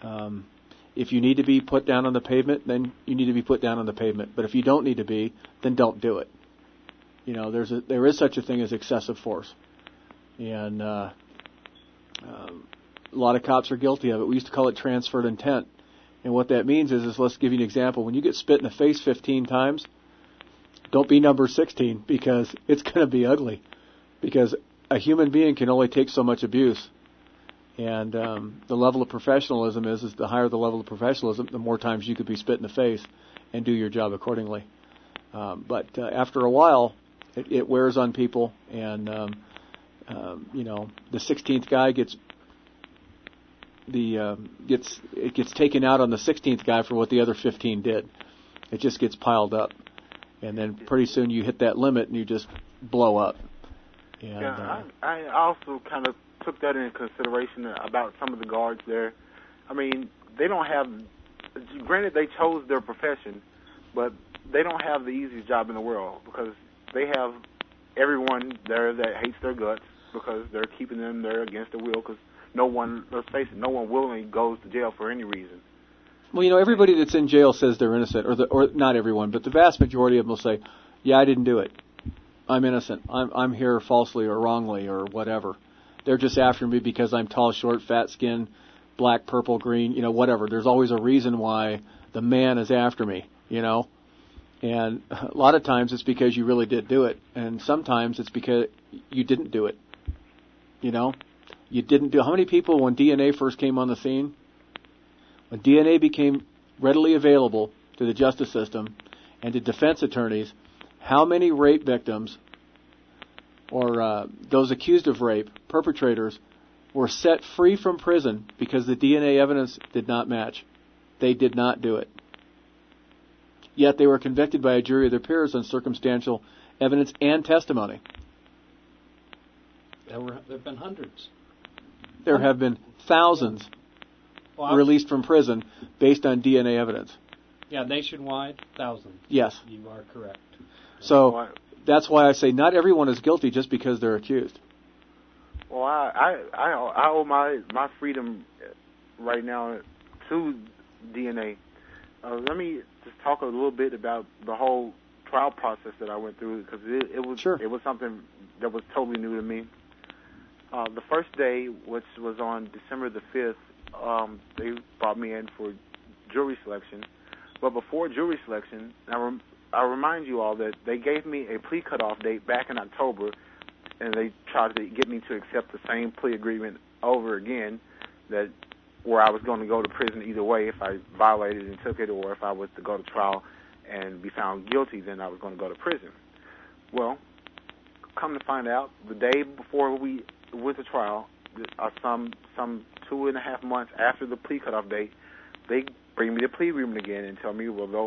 If you need to be put down on the pavement, then you need to be put down on the pavement. But if you don't need to be, then don't do it. There is such a thing as excessive force, and a lot of cops are guilty of it. We used to call it transferred intent, and what that means is let's give you an example. When you get spit in the face 15 times, don't be number 16 because it's going to be ugly. Because a human being can only take so much abuse. And the level of professionalism is the higher the level of professionalism, the more times you could be spit in the face and do your job accordingly. But after a while, it wears on people, and the 16th guy gets taken out on the 16th guy for what the other 15 did. It just gets piled up, and then pretty soon you hit that limit and you just blow up. And, I also kind of took that into consideration about some of the guards there. I mean, they don't have. Granted, they chose their profession, but they don't have the easiest job in the world because they have everyone there that hates their guts because they're keeping them there against their will because no one, let's face it, no one willingly goes to jail for any reason. Well, everybody that's in jail says they're innocent, or not everyone, but the vast majority of them will say, yeah, I didn't do it. I'm innocent. I'm here falsely or wrongly or whatever. They're just after me because I'm tall, short, fat skinned, black, purple, green, whatever. There's always a reason why the man is after me, And a lot of times it's because you really did do it. And sometimes it's because you didn't do it. You didn't do. How many people, when DNA first came on the scene, when DNA became readily available to the justice system and to defense attorneys, how many rape victims or those accused of rape, perpetrators, were set free from prison because the DNA evidence did not match? They did not do it. Yet they were convicted by a jury of their peers on circumstantial evidence and testimony. There have been hundreds. There have been thousands released from prison based on DNA evidence. Yeah, nationwide, thousands. Yes. You are correct. So that's why I say not everyone is guilty just because they're accused. Well, I owe my freedom right now to DNA. Let me just talk a little bit about the whole trial process that I went through because it was something that was totally new to me. The first day, which was on December the 5th, they brought me in for jury selection. But before jury selection, I remind you all that they gave me a plea cutoff date back in October, and they tried to get me to accept the same plea agreement over again, where I was going to go to prison either way if I violated and took it, or if I was to go to trial and be found guilty, then I was going to go to prison. Well, come to find out, the day before we went to trial, some 2.5 months after the plea cutoff date, they bring me the plea agreement again and tell me, well,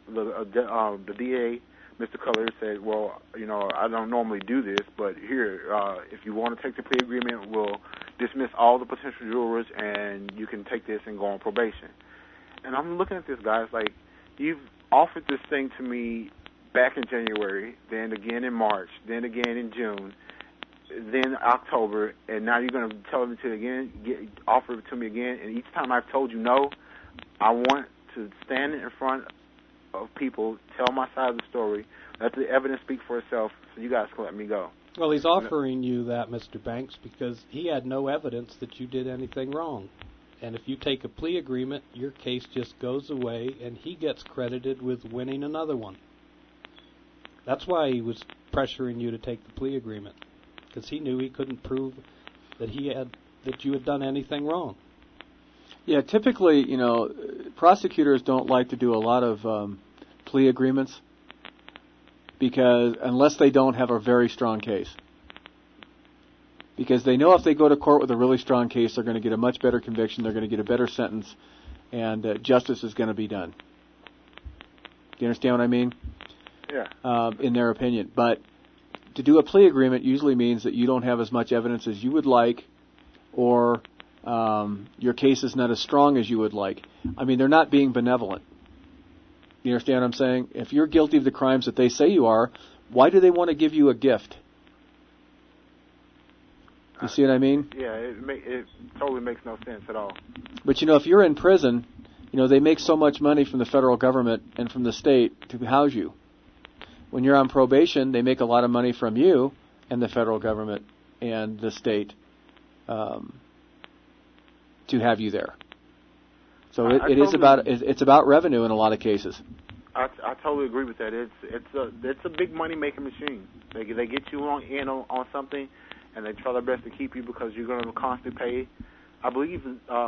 the DA, Mr. Cullors, said, well, I don't normally do this, but here, if you want to take the plea agreement, we'll dismiss all the potential jurors, and you can take this and go on probation. And I'm looking at this, guys, like, you've offered this thing to me back in January, then again in March, then again in June, then October, and now you're going to tell me to offer it to me again, and each time I've told you no, I want to stand in front of people, tell my side of the story, let the evidence speak for itself, so you guys can let me go. Well, he's offering you that, Mr. Banks, because he had no evidence that you did anything wrong. And if you take a plea agreement, your case just goes away, and he gets credited with winning another one. That's why he was pressuring you to take the plea agreement, because he knew he couldn't prove that you had done anything wrong. Yeah, typically, prosecutors don't like to do a lot of plea agreements because unless they don't have a very strong case. Because they know if they go to court with a really strong case, they're going to get a much better conviction, they're going to get a better sentence, and justice is going to be done. Do you understand what I mean? Yeah. In their opinion. But to do a plea agreement usually means that you don't have as much evidence as you would like, or your case is not as strong as you would like. I mean, they're not being benevolent. You understand what I'm saying? If you're guilty of the crimes that they say you are, why do they want to give you a gift? You see what I mean? Yeah, it totally makes no sense at all. But, if you're in prison, they make so much money from the federal government and from the state to house you. When you're on probation, they make a lot of money from you and the federal government and the state to have you there. So it's about revenue in a lot of cases. I totally agree with that. It's a big money making machine. They get you in on something, and they try their best to keep you because you're going to constantly pay. I believe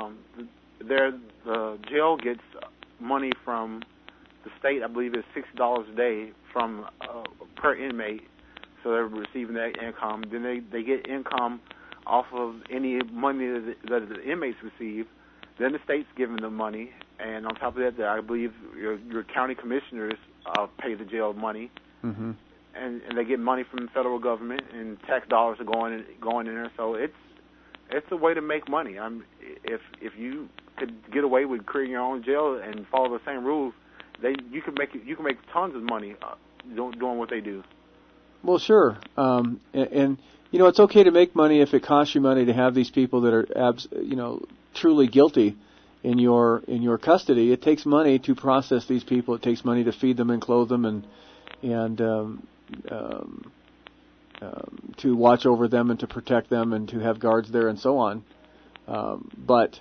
the jail gets money from the state. I believe it's $60 a day from per inmate, so they're receiving that income. Then they get income off of any money that the inmates receive. Then the state's giving them money, and on top of that, I believe your county commissioners pay the jail money, Mm-hmm. and they get money from the federal government, and tax dollars are going in there. So it's a way to make money. If you could get away with creating your own jail and follow the same rules, you can make tons of money doing what they do. Well, sure, and you know, it's okay to make money if it costs you money to have these people that are truly guilty in your custody. It takes money to process these people. It takes money to feed them and clothe them and to watch over them and to protect them and to have guards there and so on. But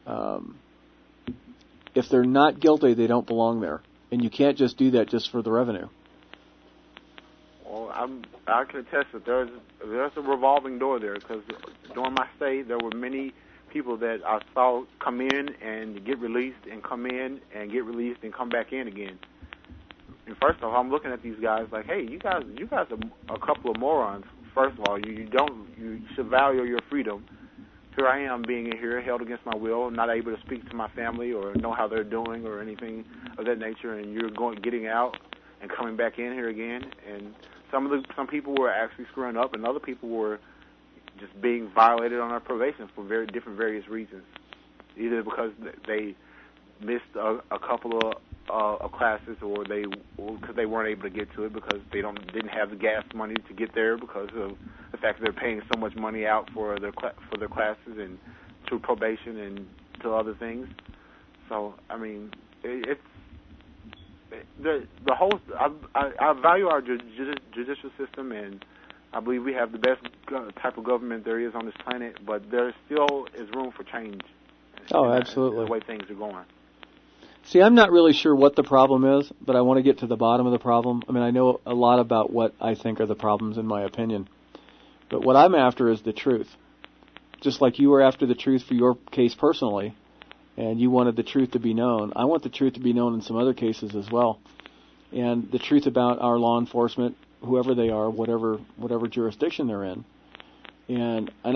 if they're not guilty, they don't belong there, and you can't just do that just for the revenue. Well, I can attest that there's a revolving door there, because during my stay there were many people that I saw come in and get released and come in and get released and come back in again. And first of all, I'm looking at these guys like, hey, you guys are a couple of morons. First of all, you should value your freedom. Here I am being in here, held against my will, not able to speak to my family or know how they're doing or anything of that nature, and you're getting out and coming back in here again. And some people were actually screwing up, and other people were just being violated on their probation for various reasons, either because they missed a couple of classes, or because they weren't able to get to it because they didn't have the gas money to get there because of the fact that they're paying so much money out for their classes and to probation and to other things. So I mean, it's the whole. I value our judicial system, and I believe we have the best type of government there is on this planet, but there still is room for change. Oh, absolutely. The way things are going. See, I'm not really sure what the problem is, but I want to get to the bottom of the problem. I mean, I know a lot about what I think are the problems in my opinion, but what I'm after is the truth. Just like you were after the truth for your case personally, and you wanted the truth to be known, I want the truth to be known in some other cases as well. And the truth about our law enforcement, whoever they are, whatever jurisdiction they're in. And I'm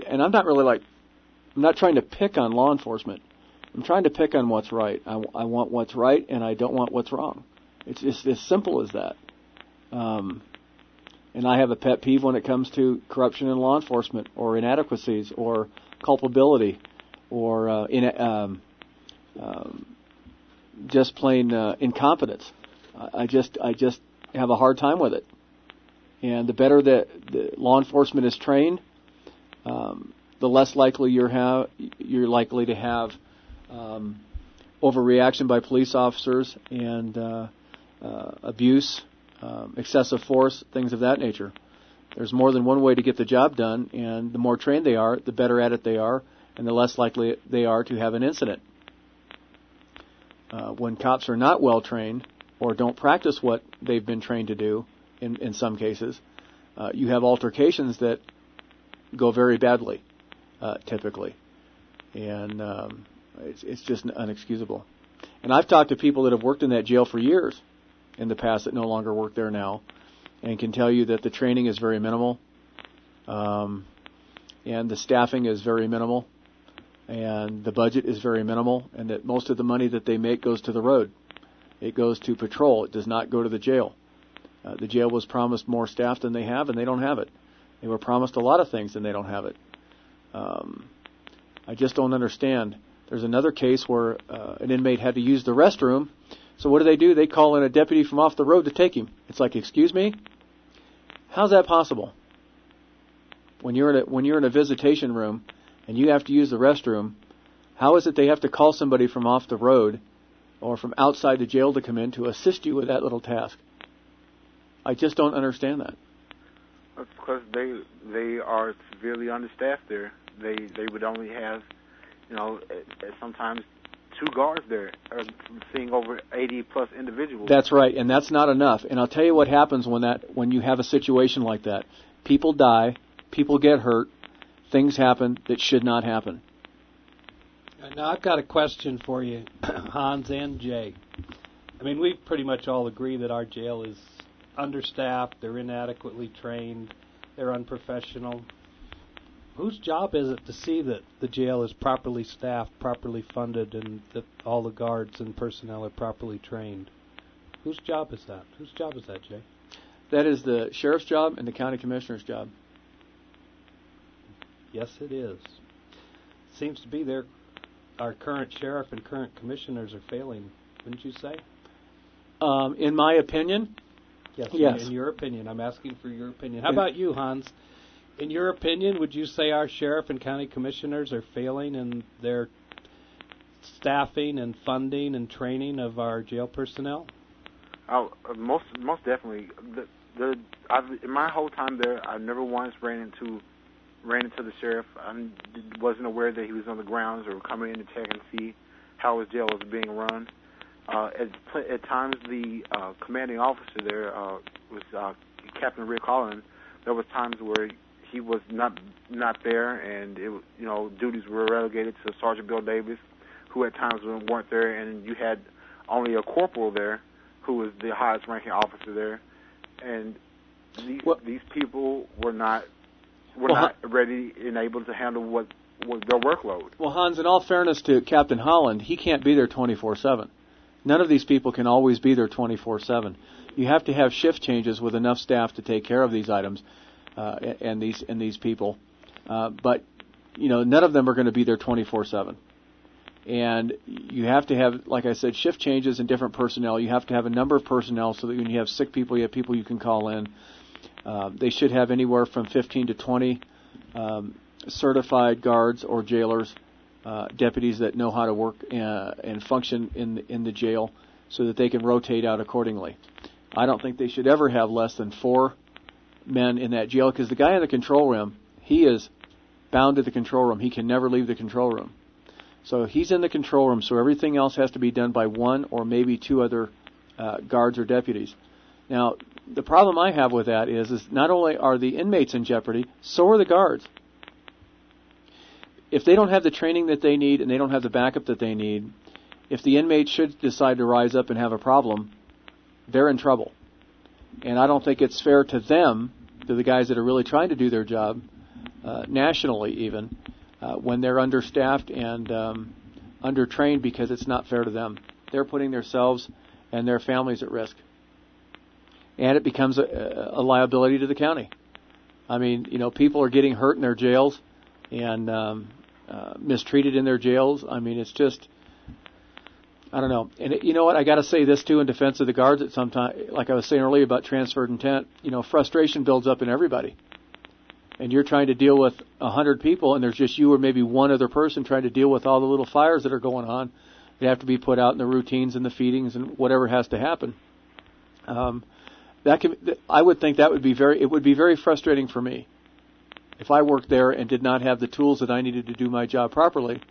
not trying to pick on law enforcement. I'm trying to pick on what's right. I want what's right, and I don't want what's wrong. It's just as simple as that. And I have a pet peeve when it comes to corruption in law enforcement, or inadequacies, or culpability, or just plain incompetence. I just have a hard time with it. And the better that the law enforcement is trained, the less likely you're likely to have overreaction by police officers and abuse, excessive force, things of that nature. There's more than one way to get the job done, and the more trained they are, the better at it they are, and the less likely they are to have an incident. When cops are not well trained or don't practice what they've been trained to do, in some cases, you have altercations that go very badly, typically. And it's just unexcusable. And I've talked to people that have worked in that jail for years in the past that no longer work there now, and can tell you that the training is very minimal, and the staffing is very minimal, and the budget is very minimal, and that most of the money that they make goes to the road. It goes to patrol. It does not go to the jail. The jail was promised more staff than they have, and they don't have it. They were promised a lot of things, and they don't have it. I just don't understand. There's another case where an inmate had to use the restroom. So what do? They call in a deputy from off the road to take him. It's like, excuse me? How's that possible? When you're in a visitation room and you have to use the restroom, how is it they have to call somebody from off the road or from outside the jail to come in to assist you with that little task? I just don't understand that. That's because they are severely understaffed there. They would only have, sometimes 2 guards there, seeing over 80 plus individuals. That's right, and that's not enough. And I'll tell you what happens when you have a situation like that. People die, people get hurt, things happen that should not happen. Now, I've got a question for you, Hans and Jay. I mean, we pretty much all agree that our jail is understaffed, they're inadequately trained, they're unprofessional. Whose job is it to see that the jail is properly staffed, properly funded, and that all the guards and personnel are properly trained? Whose job is that? Whose job is that, Jay? That is the sheriff's job and the county commissioner's job. Yes, it is. Seems to be our current sheriff and current commissioners are failing, wouldn't you say? In my opinion, yes. In your opinion. I'm asking for your opinion. How about you, Hans? In your opinion, would you say our sheriff and county commissioners are failing in their staffing and funding and training of our jail personnel? Most definitely. In my whole time there, I never once ran into the sheriff. I wasn't aware that he was on the grounds or coming in to check and see how his jail was being run. At times, the commanding officer there was Captain Rick Holland. There was times where he was not there, and duties were relegated to Sergeant Bill Davis, who at times weren't there, and you had only a corporal there, who was the highest ranking officer there, and these people were not ready and able to handle what their workload. Well, Hans, in all fairness to Captain Holland, he can't be there 24/7. None of these people can always be there 24/7. You have to have shift changes with enough staff to take care of these items and these people. But none of them are going to be there 24/7. And you have to have, like I said, shift changes in different personnel. You have to have a number of personnel so that when you have sick people, you have people you can call in. They should have anywhere from 15 to 20 certified guards or jailers, deputies that know how to work and function in the jail so that they can rotate out accordingly. I don't think they should ever have less than 4 men in that jail, because the guy in the control room, he is bound to the control room. He can never leave the control room. So he's in the control room, so everything else has to be done by 1 or maybe 2 other guards or deputies. Now, the problem I have with that is not only are the inmates in jeopardy, so are the guards. If they don't have the training that they need and they don't have the backup that they need, if the inmates should decide to rise up and have a problem, they're in trouble. And I don't think it's fair to them, to the guys that are really trying to do their job, nationally even, when they're understaffed and undertrained, because it's not fair to them. They're putting themselves and their families at risk. And it becomes a liability to the county. I mean, people are getting hurt in their jails and mistreated in their jails. I mean, it's just, I don't know. And you know what? I got to say this too in defense of the guards at some time. Like I was saying earlier about transferred intent, frustration builds up in everybody. And you're trying to deal with 100 people, and there's just you or maybe one other person trying to deal with all the little fires that are going on. They have to be put out in the routines and the feedings and whatever has to happen. I would think it would be very frustrating for me if I worked there and did not have the tools that I needed to do my job properly.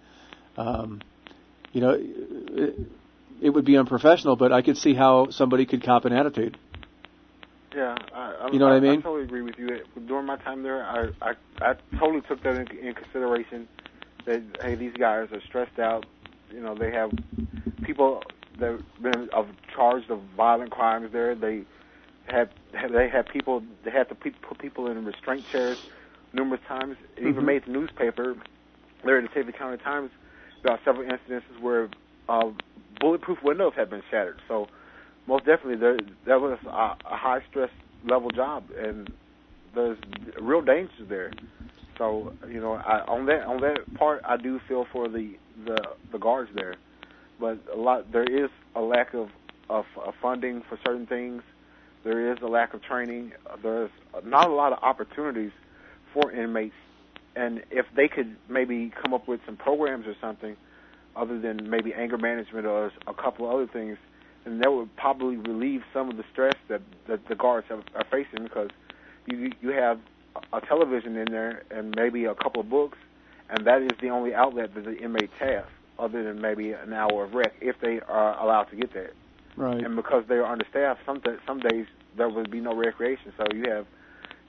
It would be unprofessional, but I could see how somebody could cop an attitude. Yeah, you know what I mean? I totally agree with you. During my time there, I totally took that in consideration. That hey, these guys are stressed out. They have people that have been charged of violent crimes there. They had people. They had to put people in restraint chairs numerous times. It even made the newspaper there in the Topeka County Times about several incidences where bulletproof windows had been shattered. So most definitely that was a high stress level job, and there's real dangers there. So on that part, I do feel for the guards there, but there is a lack of funding for certain things. There is a lack of training. There's not a lot of opportunities for inmates, and if they could maybe come up with some programs or something other than maybe anger management or a couple of other things, and that would probably relieve some of the stress that the guards are facing, because you have a television in there and maybe a couple of books, and that is the only outlet that the inmates have, other than maybe an hour of rec, if they are allowed to get that. Right. And because they are understaffed, some days there would be no recreation. So you have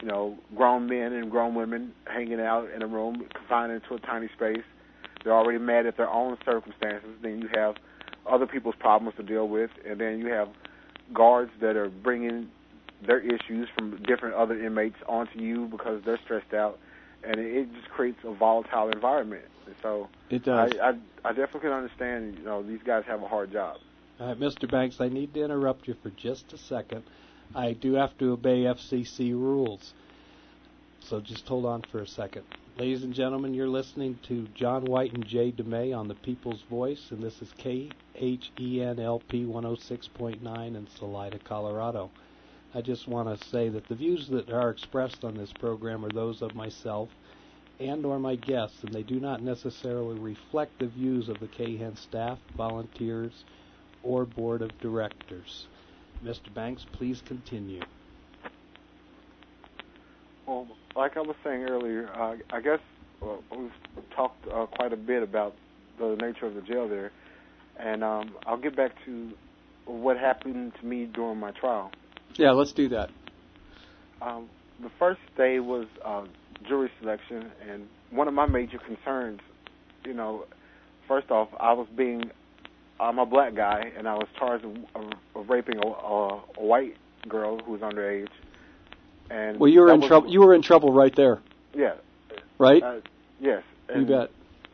grown men and grown women hanging out in a room, confined into a tiny space. They're already mad at their own circumstances. Then you have other people's problems to deal with, and then you have guards that are bringing their issues from different other inmates onto you because they're stressed out, and it just creates a volatile environment. And so it does. I definitely can understand, these guys have a hard job. All right, Mr. Banks, I need to interrupt you for just a second. I do have to obey FCC rules, so just hold on for a second. Ladies and gentlemen, you're listening to John White and Jay DeMay on the People's Voice, and this is KHENLP 106.9 in Salida, Colorado. I just want to say that the views that are expressed on this program are those of myself and or my guests, and they do not necessarily reflect the views of the KHEN staff, volunteers, or board of directors. Mr. Banks, please continue. Well, like I was saying earlier, I guess we've talked quite a bit about the nature of the jail there, and I'll get back to what happened to me during my trial. Yeah, let's do that. The first day was jury selection, and one of my major concerns, first off, I'm a black guy, and I was charged of raping a white girl who was underage. And well, you were in trouble. You were in trouble right there. Yeah. Right. Yes. And you bet.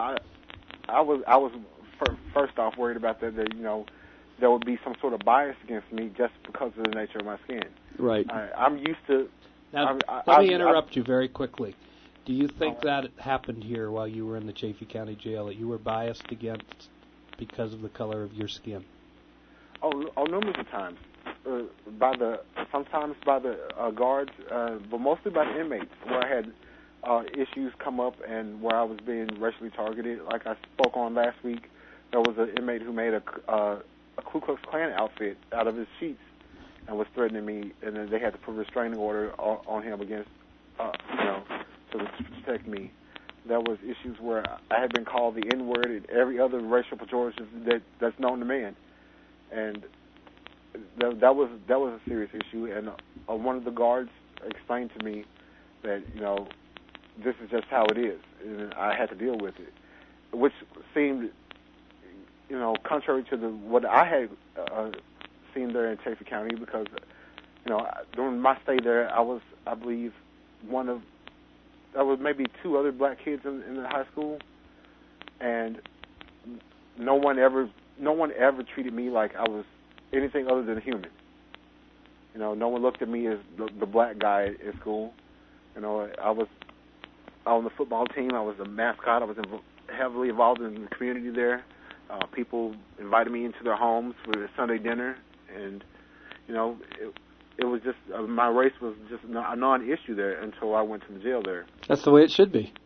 I was first off worried about that. There would be some sort of bias against me just because of the nature of my skin. Right. I'm used to. Now, let me interrupt you very quickly. Do you think that happened here while you were in the Chaffee County Jail, that you were biased against because of the color of your skin? Oh, numerous of times. Sometimes by the guards, but mostly by the inmates, where I had issues come up and where I was being racially targeted. Like I spoke on last week, there was an inmate who made a Ku Klux Klan outfit out of his sheets and was threatening me, and then they had to put a restraining order on him against, to protect me. There was issues where I had been called the N-word and every other racial pejorative that's known to man, and that was a serious issue. And one of the guards explained to me that this is just how it is, and I had to deal with it, which seemed contrary to what I had seen there in Chaffee County, because during my stay there, I believe there was maybe two other black kids in the high school, and no one ever treated me like I was anything other than human. No one looked at me as the black guy at school. I was on the football team. I was a mascot. I was heavily involved in the community there. People invited me into their homes for the Sunday dinner, and it was just my race was just a non-issue there until I went to the jail there. That's the way it should be.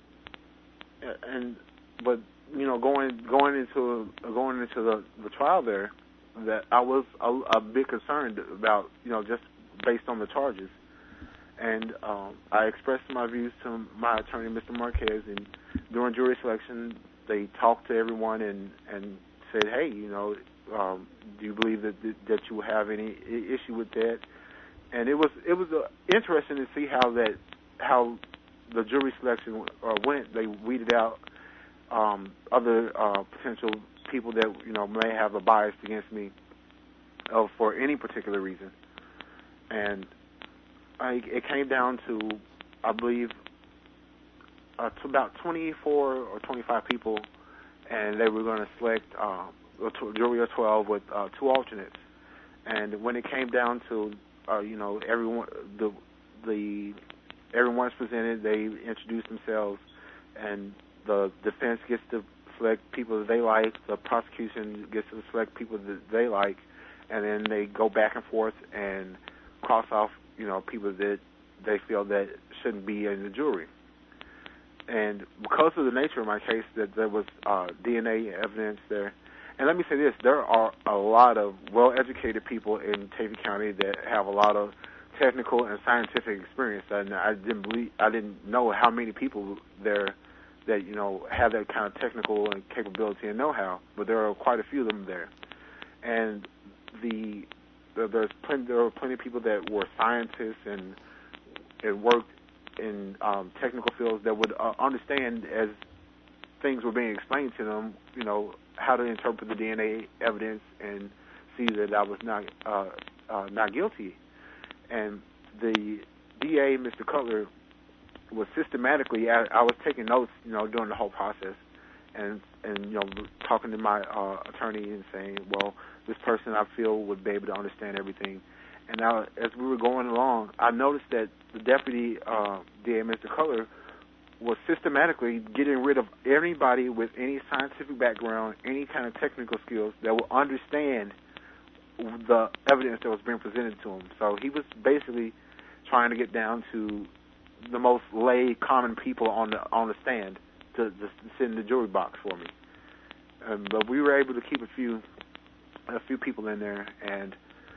But going into the trial there, that I was a bit concerned about, just based on the charges. And I expressed my views to my attorney, Mr. Marquez, and during jury selection, they talked to everyone and said, hey, do you believe that you will have any issue with that? And it was interesting to see how the jury selection went. They weeded out other potential people that may have a bias against me for any particular reason, and it came down to, I believe, to about 24 or 25 people, and they were going to select a jury of 12 with two alternates. And when it came down to everyone's presented, they introduced themselves, and the defense gets to select people that they like, the prosecution gets to select people that they like, and then they go back and forth and cross off, people that they feel that shouldn't be in the jury. And because of the nature of my case, that there was DNA evidence there. And let me say this, there are a lot of well-educated people in Chaffee County that have a lot of technical and scientific experience, and I didn't know how many people there that have that kind of technical and capability and know-how, but there are quite a few of them there. And there were plenty of people that were scientists and and worked in technical fields that would understand as things were being explained to them, how to interpret the DNA evidence and see that I was not guilty. And the DA, Mr. Cutler, was systematically. I was taking notes, during the whole process, and talking to my attorney and saying, well, this person I feel would be able to understand everything. And now, as we were going along, I noticed that the deputy DA, Mr. Cutler, was systematically getting rid of anybody with any scientific background, any kind of technical skills that would understand the evidence that was being presented to him. So he was basically trying to get down to the most lay, common people on the stand to sit in the jury box for me. But we were able to keep a few people in there, and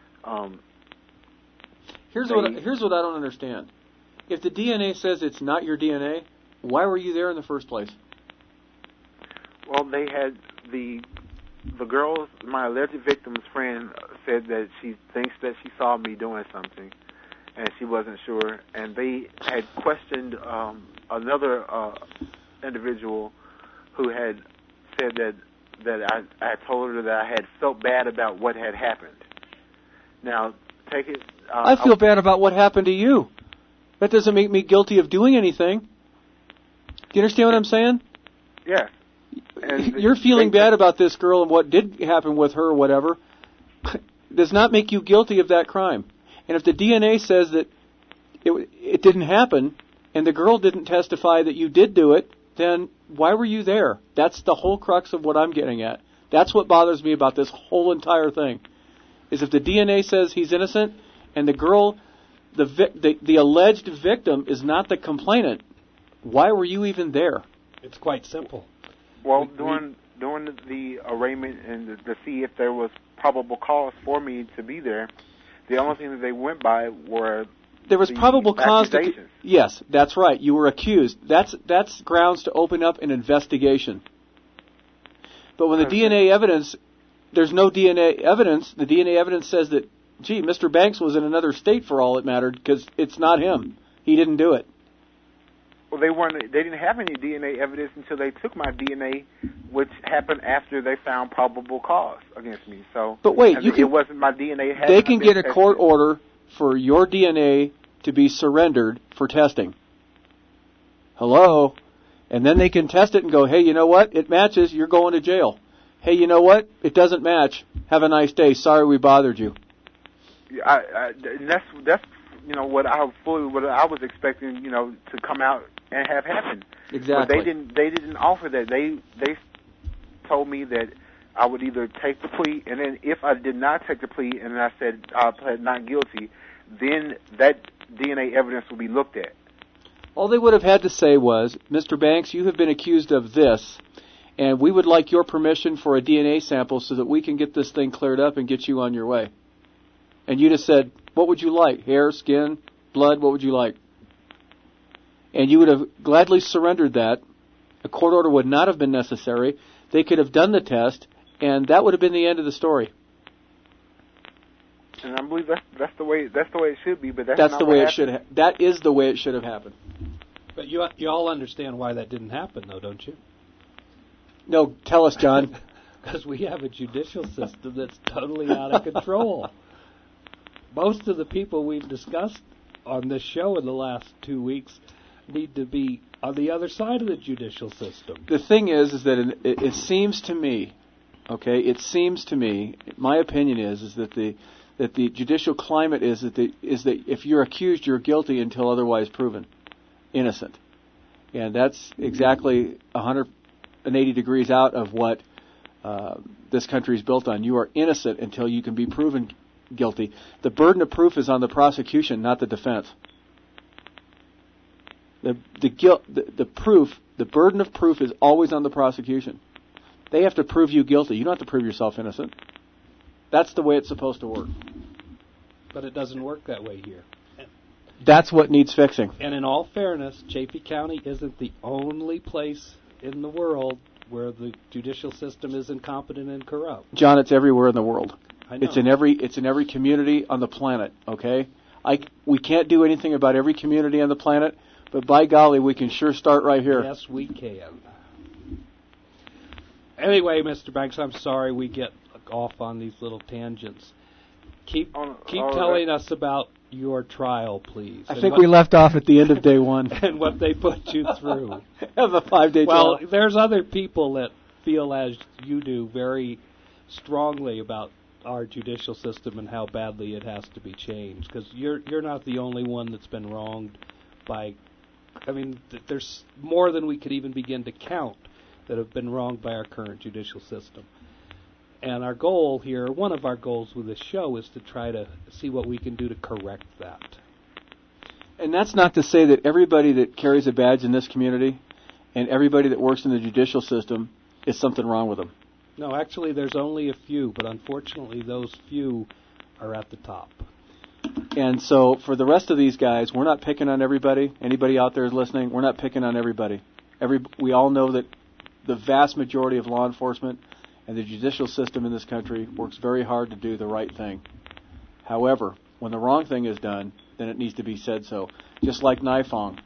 here's what I don't understand. If the DNA says it's not your DNA, why were you there in the first place? Well, they had the girl, my alleged victim's friend, said that she thinks that she saw me doing something, and she wasn't sure. And they had questioned another individual who had said that I told her that I had felt bad about what had happened. Now, take it. I feel bad about what happened to you. That doesn't make me guilty of doing anything. Do you understand what I'm saying? Yes. And you're feeling bad about this girl and what did happen with her or whatever does not make you guilty of that crime. And if the DNA says that it didn't happen and the girl didn't testify that you did do it, then why were you there? That's the whole crux of what I'm getting at. That's what bothers me about this whole entire thing, is if the DNA says he's innocent and the girl, the alleged victim, is not the complainant, why were you even there? It's quite simple. Well, during the arraignment and to see if there was probable cause for me to be there, the only thing that they went by were there was probable cause. Yes, that's right. You were accused. That's grounds to open up an investigation. But when the DNA evidence, there's no DNA evidence. The DNA evidence says that, gee, Mr. Banks was in another state for all it mattered because it's not him. He didn't do it. Well, they didn't have any DNA evidence until they took my DNA, which happened after they found probable cause against me. So, but wait, it wasn't my DNA. They can get a court order for your DNA to be surrendered for testing. Hello? And then they can test it and go, hey, you know what? It matches. You're going to jail. Hey, you know what? It doesn't match. Have a nice day. Sorry we bothered you. That's what I was expecting, to come out and have happened. Exactly. But they didn't offer that. They told me that I would either take the plea, and then if I did not take the plea and I said I pled not guilty, then that DNA evidence will be looked at. All they would have had to say was, Mr. Banks, you have been accused of this, and we would like your permission for a DNA sample so that we can get this thing cleared up and get you on your way. And you'd have said, what would you like? Hair, skin, blood, what would you like? And you would have gladly surrendered that. A court order would not have been necessary. They could have done the test, and that would have been the end of the story. And I believe that's the way it should be, but that's not the way it should. That is the way it should have happened. But you all understand why that didn't happen, though, don't you? No, tell us, John. Because we have a judicial system that's totally out of control. Most of the people we've discussed on this show in the last 2 weeks need to be on the other side of the judicial system. The thing is that it seems to me, my opinion is that the judicial climate is that if you're accused, you're guilty until otherwise proven innocent, and that's exactly 180 degrees out of what this country is built on. You are innocent until you can be proven guilty. The burden of proof is on the prosecution, not the defense. The burden of proof is always on the prosecution. They have to prove you guilty. You don't have to prove yourself innocent. That's the way it's supposed to work. But it doesn't work that way here. That's what needs fixing. And in all fairness, Chaffee County isn't the only place in the world where the judicial system is incompetent and corrupt. John, it's everywhere in the world. I know. It's in every community on the planet, okay? We can't do anything about every community on the planet, but by golly, we can sure start right here. Yes, we can. Anyway, Mr. Banks, I'm sorry we get off on these little tangents. Keep telling us about your trial, please. I think we left off at the end of day one. And what they put you through. Of a 5-day trial. Well, there's other people that feel as you do very strongly about our judicial system and how badly it has to be changed. Because you're not the only one that's been wronged by... I mean, there's more than we could even begin to count that have been wronged by our current judicial system. And our goal here, one of our goals with this show, is to try to see what we can do to correct that. And that's not to say that everybody that carries a badge in this community and everybody that works in the judicial system is something wrong with them. No, actually, there's only a few, but unfortunately, those few are at the top. And so for the rest of these guys, we're not picking on everybody. Anybody out there is listening, we're not picking on everybody. We all know that the vast majority of law enforcement and the judicial system in this country works very hard to do the right thing. However, when the wrong thing is done, then it needs to be said so. Just like Nifong.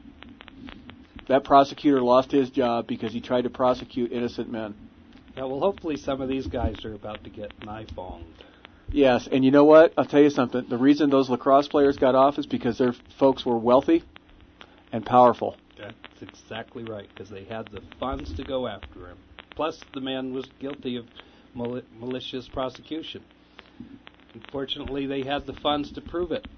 That prosecutor lost his job because he tried to prosecute innocent men. Yeah, well, hopefully some of these guys are about to get Nifonged. Yes, and you know what? I'll tell you something. The reason those lacrosse players got off is because their folks were wealthy and powerful. That's exactly right, because they had the funds to go after him. Plus, the man was guilty of malicious prosecution. Unfortunately, they had the funds to prove it.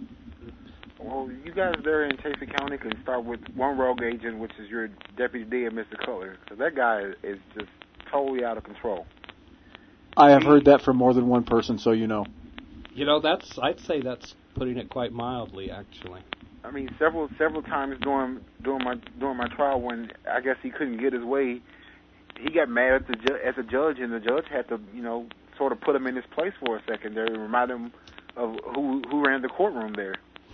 Well, you guys there in Chaffey County can start with one rogue agent, which is your deputy DA, Mr. Cutler. So that guy is just totally out of control. I have heard that from more than one person, so you know. You know, I'd say that's putting it quite mildly, actually. I mean, several times during my trial, when I guess he couldn't get his way, he got mad at the judge, and the judge had to, sort of put him in his place for a second there and remind him of who ran the courtroom there.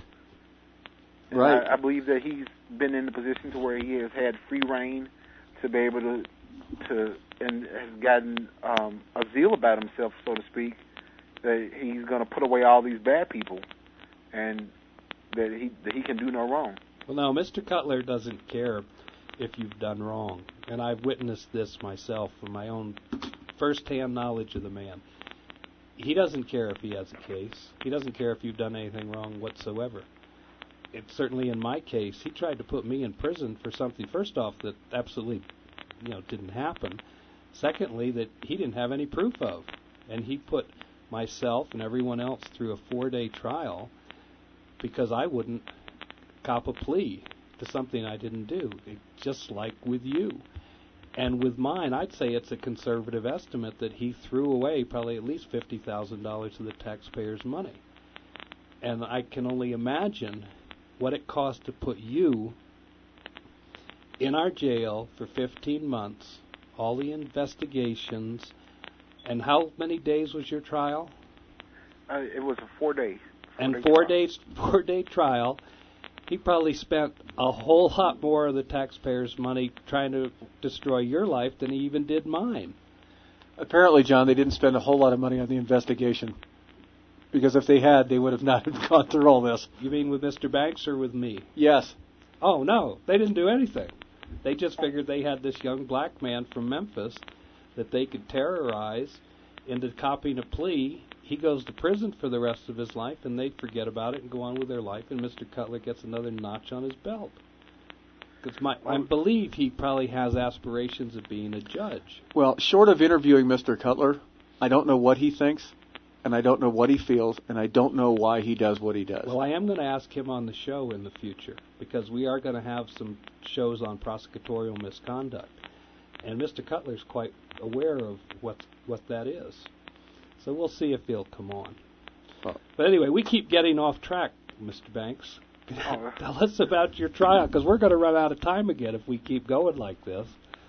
And right. I believe that he's been in the position to where he has had free reign to be able to and has gotten a zeal about himself, so to speak, that he's going to put away all these bad people, and that he can do no wrong. Well, no, Mr. Cutler doesn't care if you've done wrong, and I've witnessed this myself from my own first-hand knowledge of the man. He doesn't care if he has a case. He doesn't care if you've done anything wrong whatsoever. It's certainly in my case, he tried to put me in prison for something, first off, that absolutely didn't happen. Secondly, that he didn't have any proof of. And he put myself and everyone else through a 4-day trial because I wouldn't cop a plea to something I didn't do, just like with you. And with mine, I'd say it's a conservative estimate that he threw away probably at least $50,000 of the taxpayers' money. And I can only imagine what it cost to put you in our jail for 15 months, all the investigations, and how many days was your trial? It was a 4-day. And 4-day trial. He probably spent a whole lot more of the taxpayers' money trying to destroy your life than he even did mine. Apparently, John, they didn't spend a whole lot of money on the investigation. Because if they had, they would have not gone through all this. You mean with Mr. Banks or with me? Yes. Oh, no, they didn't do anything. They just figured they had this young black man from Memphis that they could terrorize into copying a plea. He goes to prison for the rest of his life, and they forget about it and go on with their life, and Mr. Cutler gets another notch on his belt. Because I believe he probably has aspirations of being a judge. Well, short of interviewing Mr. Cutler, I don't know what he thinks, and I don't know what he feels, and I don't know why he does what he does. Well, I am going to ask him on the show in the future, because we are going to have some shows on prosecutorial misconduct. And Mr. Cutler's quite aware of what that is. So we'll see if he'll come on. Well, but anyway, we keep getting off track, Mr. Banks. Tell us about your trial, because we're going to run out of time again if we keep going like this.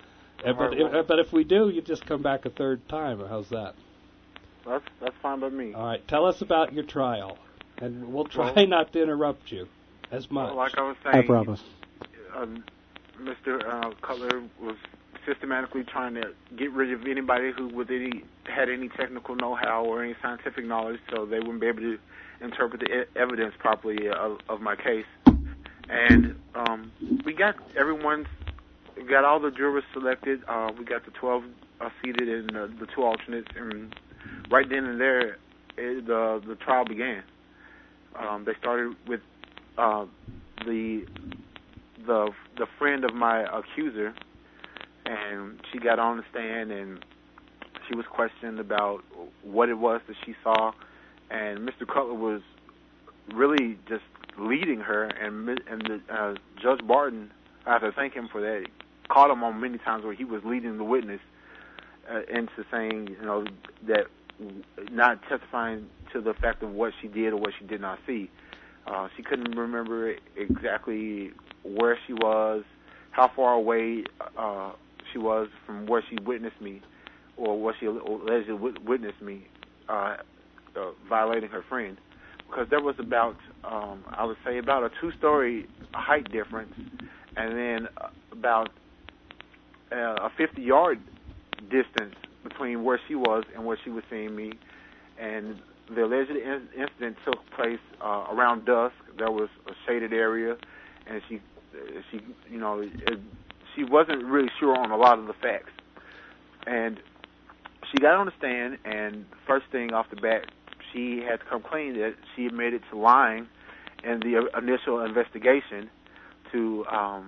But if we do, you just come back a third time. How's that? That's fine by me. All right, tell us about your trial, and we'll try not to interrupt you as much. Like I was saying, I promise. Mr. Cutler was systematically trying to get rid of anybody who had any technical know-how or any scientific knowledge, so they wouldn't be able to interpret the evidence properly of my case. And we got all the jurors selected. We got the 12 seated and the 2 alternates, and right then and there, the trial began. They started with the friend of my accuser, and she got on the stand and she was questioned about what it was that she saw, and Mr. Cutler was really just leading her, and Judge Barton, I have to thank him for that, caught him on many times where he was leading the witness into saying, that not testifying to the fact of what she did or what she did not see. She couldn't remember exactly where she was, how far away she was from where she witnessed me, or what she allegedly witnessed me violating her friend. Because there was about, I would say, about a 2-story height difference, and then about a 50-yard distance between where she was and where she was seeing me. And the alleged incident took place around dusk. There was a shaded area, and she wasn't really sure on a lot of the facts. And she got on the stand, and first thing off the bat, she had to come clean that she admitted to lying in the initial investigation to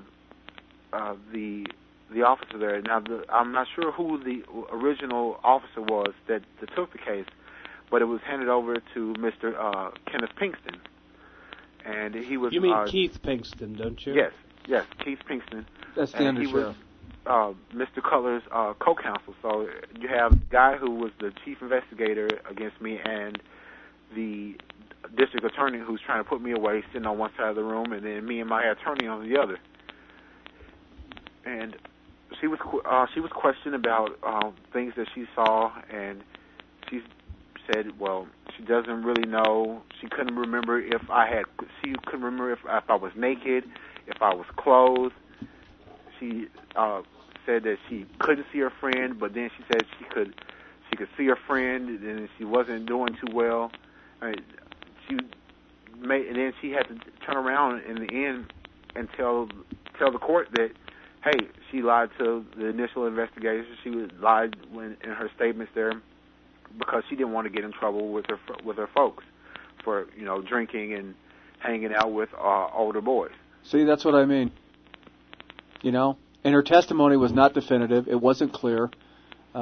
the officer there. Now, I'm not sure who the original officer was that took the case, but it was handed over to Mr. Kenneth Pinkston. And he was... You mean Keith Pinkston, don't you? Yes, Keith Pinkston. That's the undersheriff. He was Mr. Cutler's co-counsel. So you have the guy who was the chief investigator against me and the district attorney who's trying to put me away sitting on one side of the room, and then me and my attorney on the other. And she was questioned about things that she saw, and she said, well, she doesn't really know. She couldn't remember if I was naked, if I was clothed. She said that she couldn't see her friend, but then she said she could see her friend, and she wasn't doing too well. And then she had to turn around in the end and tell the court that, hey, she lied to the initial investigation. She lied in her statements there because she didn't want to get in trouble with her folks for drinking and hanging out with older boys. See, that's what I mean. And her testimony was not definitive. It wasn't clear. She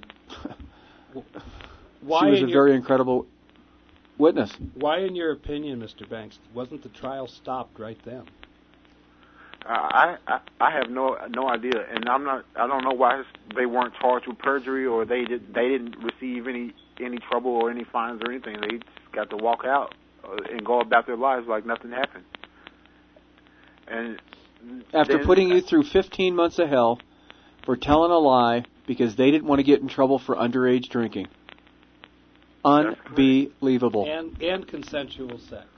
was a very incredible witness. Why, in your opinion, Mr. Banks, wasn't the trial stopped right then? I have no idea, and I don't know why they weren't charged with perjury, or they didn't receive any trouble or any fines or anything. They just got to walk out and go about their lives like nothing happened. And after putting you through 15 months of hell for telling a lie because they didn't want to get in trouble for underage drinking. Unbelievable. And consensual sex.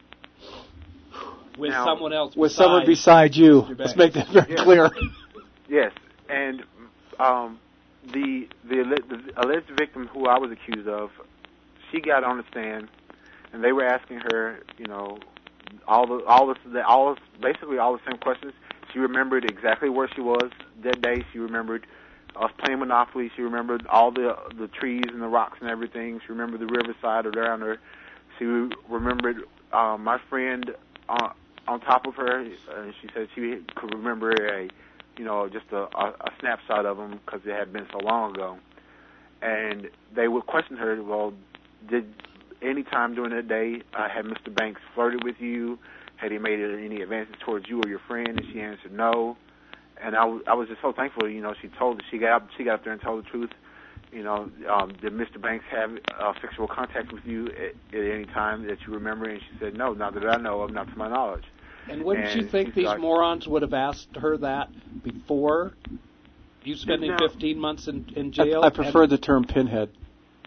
With now, someone else with someone beside you. Let's make that very clear. Yes, and the alleged victim who I was accused of, she got on the stand, and they were asking her, basically all the same questions. She remembered exactly where she was that day. She remembered us playing Monopoly. She remembered all the trees and the rocks and everything. She remembered the riverside around her. She remembered my friend on top of her. She said she could remember just a snapshot of him because it had been so long ago. And they would question her, well, did any time during that day had Mr. Banks flirted with you? Had he made any advances towards you or your friend? And she answered no. And I was just so thankful. She got up there and told the truth. Did Mr. Banks have sexual contact with you at any time that you remember? And she said no, not that I know of, not to my knowledge. And wouldn't you think these morons would have asked her that before you spending 15 months in jail? I prefer the term pinhead.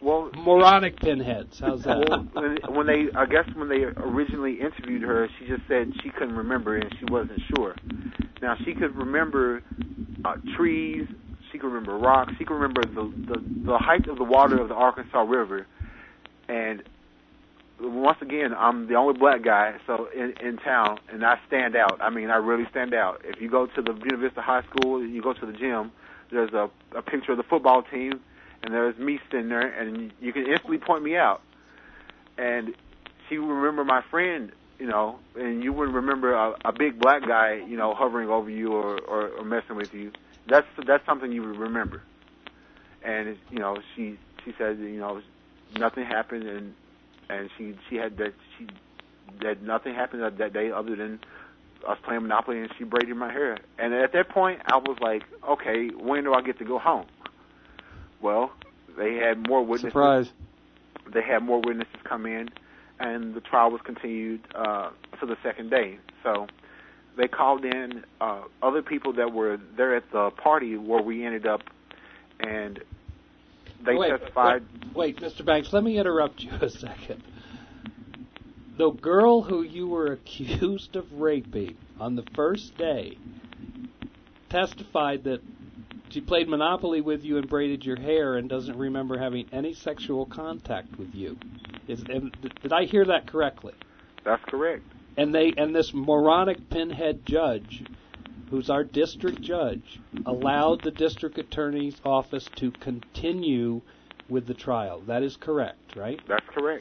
Well, moronic pinheads. How's that? Well, when they originally interviewed her, she just said she couldn't remember and she wasn't sure. Now she could remember trees, she could remember rocks, she could remember the height of the water of the Arkansas River. And once again, I'm the only black guy in town, and I stand out. I mean, I really stand out. If you go to the Buena Vista High School, you go to the gym, there's a picture of the football team, and there's me sitting there, and you can instantly point me out. And she would remember my friend, and you wouldn't remember a big black guy, hovering over you or messing with you. That's something you would remember. And she said, nothing happened, and she had that nothing happened that day other than us playing Monopoly, and she braided my hair. And at that point, I was like, okay, when do I get to go home? Well, they had more witnesses. Surprise. They had more witnesses come in, and the trial was continued to the second day. So they called in other people that were there at the party where we ended up, and they testified. Wait, Mr. Banks, let me interrupt you a second. The girl who you were accused of raping on the first day testified that she played Monopoly with you and braided your hair and doesn't remember having any sexual contact with you. Did I hear that correctly? That's correct. And this moronic pinhead judge, who's our district judge, allowed the district attorney's office to continue with the trial. That is correct, right? That's correct.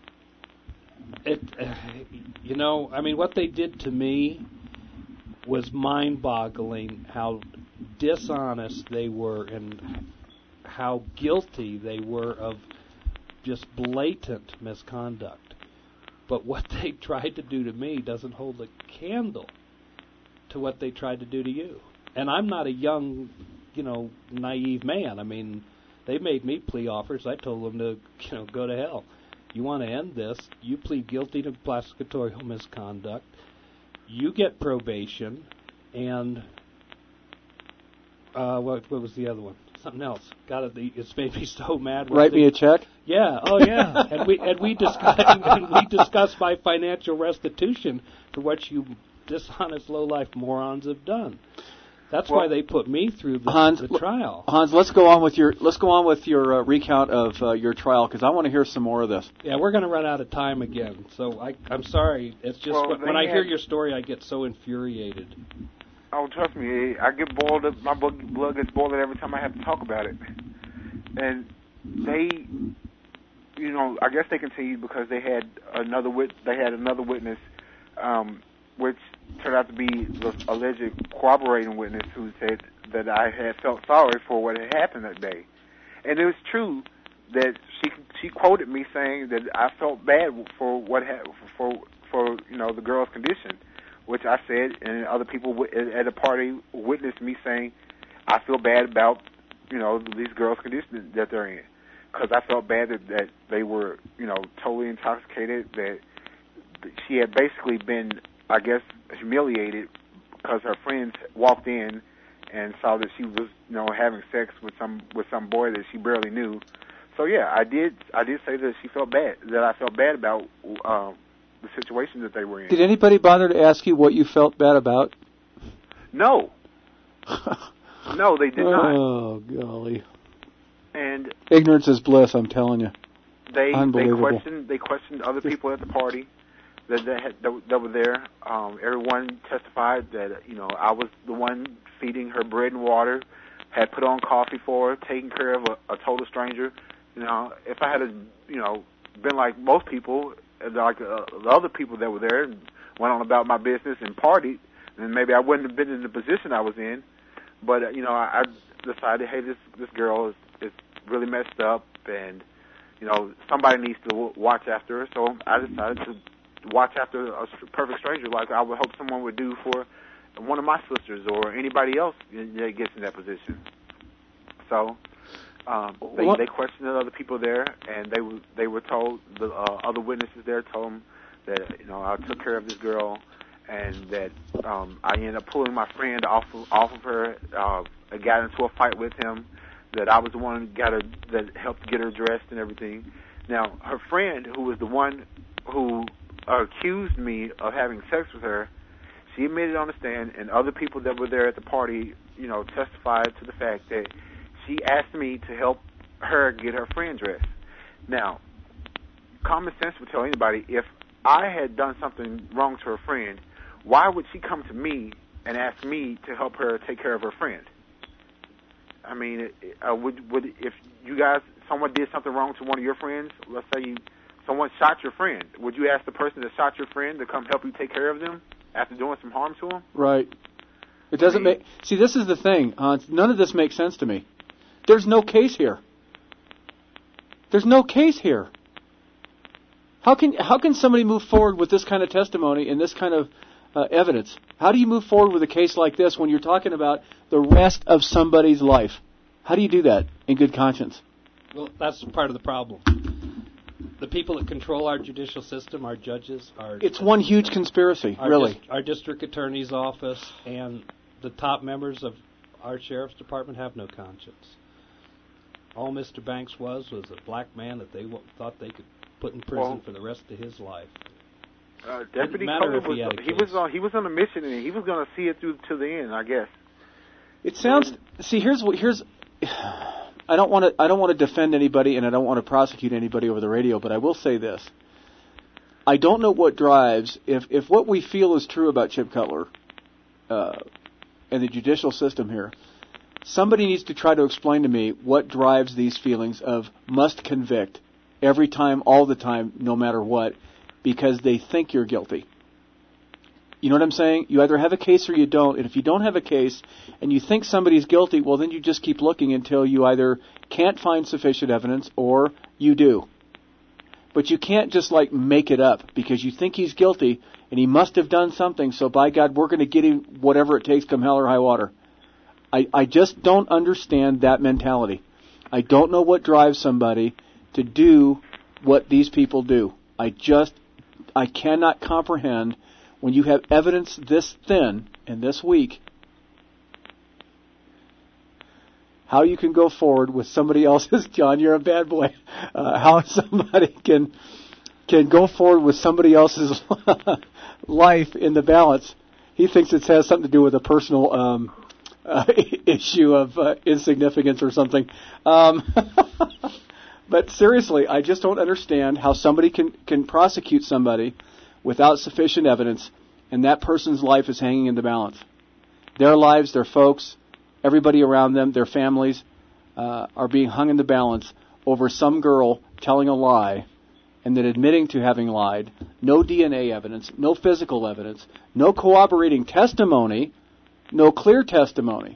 What they did to me was mind-boggling, how dishonest they were and how guilty they were of just blatant misconduct. But what they tried to do to me doesn't hold a candle to what they tried to do to you. And I'm not a young, naive man. I mean, they made me plea offers. I told them to, go to hell. You want to end this, you plead guilty to prosecutorial misconduct, you get probation, and what was the other one? Something else. It's made me so mad. Write me a check? Yeah, oh yeah. and we discussed my financial restitution for what you dishonest lowlife morons have done. That's why they put me through the trial. Hans, let's go on with your recount of your trial, because I want to hear some more of this. Yeah, we're going to run out of time again. So I'm sorry. It's just when I hear your story, I get so infuriated. Oh, trust me, I get boiled up. My blood gets boiled every time I have to talk about it. And they, I guess they continued because they had another witness, which turned out to be the alleged corroborating witness who said that I had felt sorry for what had happened that day. And it was true that she quoted me saying that I felt bad for what for the girl's condition, which I said, and other people at a party witnessed me saying, I feel bad about these girls' condition that they're in, because I felt bad that they were totally intoxicated, that she had basically been, I guess, humiliated because her friends walked in and saw that she was, having sex with some boy that she barely knew. So yeah, I did say that she felt bad, that I felt bad about the situation that they were in. Did anybody bother to ask you what you felt bad about? No. No, they did not. Oh golly. And ignorance is bliss, I'm telling you. They questioned other people at the party that were there. Everyone testified that I was the one feeding her bread and water, had put on coffee for her, taking care of a total stranger. If I had been like most people, like the other people that were there, and went on about my business and partied, then maybe I wouldn't have been in the position I was in. But I decided, hey, this girl is really messed up, and somebody needs to watch after her. So I decided to watch after a perfect stranger, like I would hope someone would do for one of my sisters or anybody else that gets in that position. So they questioned the other people there, and they were told, the other witnesses there told them that I took care of this girl, and that I ended up pulling my friend off of her. I got into a fight with him, that I was the one that helped get her dressed and everything. Now, her friend, who was the one who accused me of having sex with her, she admitted on the stand, and other people that were there at the party, testified to the fact that she asked me to help her get her friend dressed. Now, common sense would tell anybody, if I had done something wrong to her friend, why would she come to me and ask me to help her take care of her friend? I mean, would if someone did something wrong to one of your friends, let's say someone shot your friend, would you ask the person that shot your friend to come help you take care of them after doing some harm to them? Right. It doesn't make... See, this is the thing, Hans. None of this makes sense to me. There's no case here. There's no case here. How can somebody move forward with this kind of testimony and this kind of evidence? How do you move forward with a case like this when you're talking about the rest of somebody's life? How do you do that in good conscience? Well, that's part of the problem. The people that control our judicial system, our judges, It's one huge conspiracy, really. Our district attorney's office and the top members of our sheriff's department have no conscience. All Mr. Banks was a black man that they thought they could put in prison for the rest of his life. Deputy Cole was on a mission, and he was going to see it through to the end, I guess. It sounds. See, here's. I don't want to defend anybody, and I don't want to prosecute anybody over the radio, but I will say this: I don't know what drives if what we feel is true about Chip Cutler and the judicial system here. Somebody needs to try to explain to me what drives these feelings of must convict every time, all the time, no matter what, because they think you're guilty. You know what I'm saying? You either have a case or you don't, and if you don't have a case and you think somebody's guilty, well, then you just keep looking until you either can't find sufficient evidence or you do. But you can't just, make it up because you think he's guilty and he must have done something, so by God, we're going to get him whatever it takes come hell or high water. I just don't understand that mentality. I don't know what drives somebody to do what these people do. I cannot comprehend when you have evidence this thin and this weak, how you can go forward with somebody else's, John, you're a bad boy, how somebody can go forward with somebody else's life in the balance. He thinks it has something to do with a personal issue of insignificance or something. But seriously, I just don't understand how somebody can prosecute somebody without sufficient evidence, and that person's life is hanging in the balance. Their lives, their folks, everybody around them, their families, are being hung in the balance over some girl telling a lie and then admitting to having lied. No DNA evidence, no physical evidence, no corroborating testimony, no clear testimony.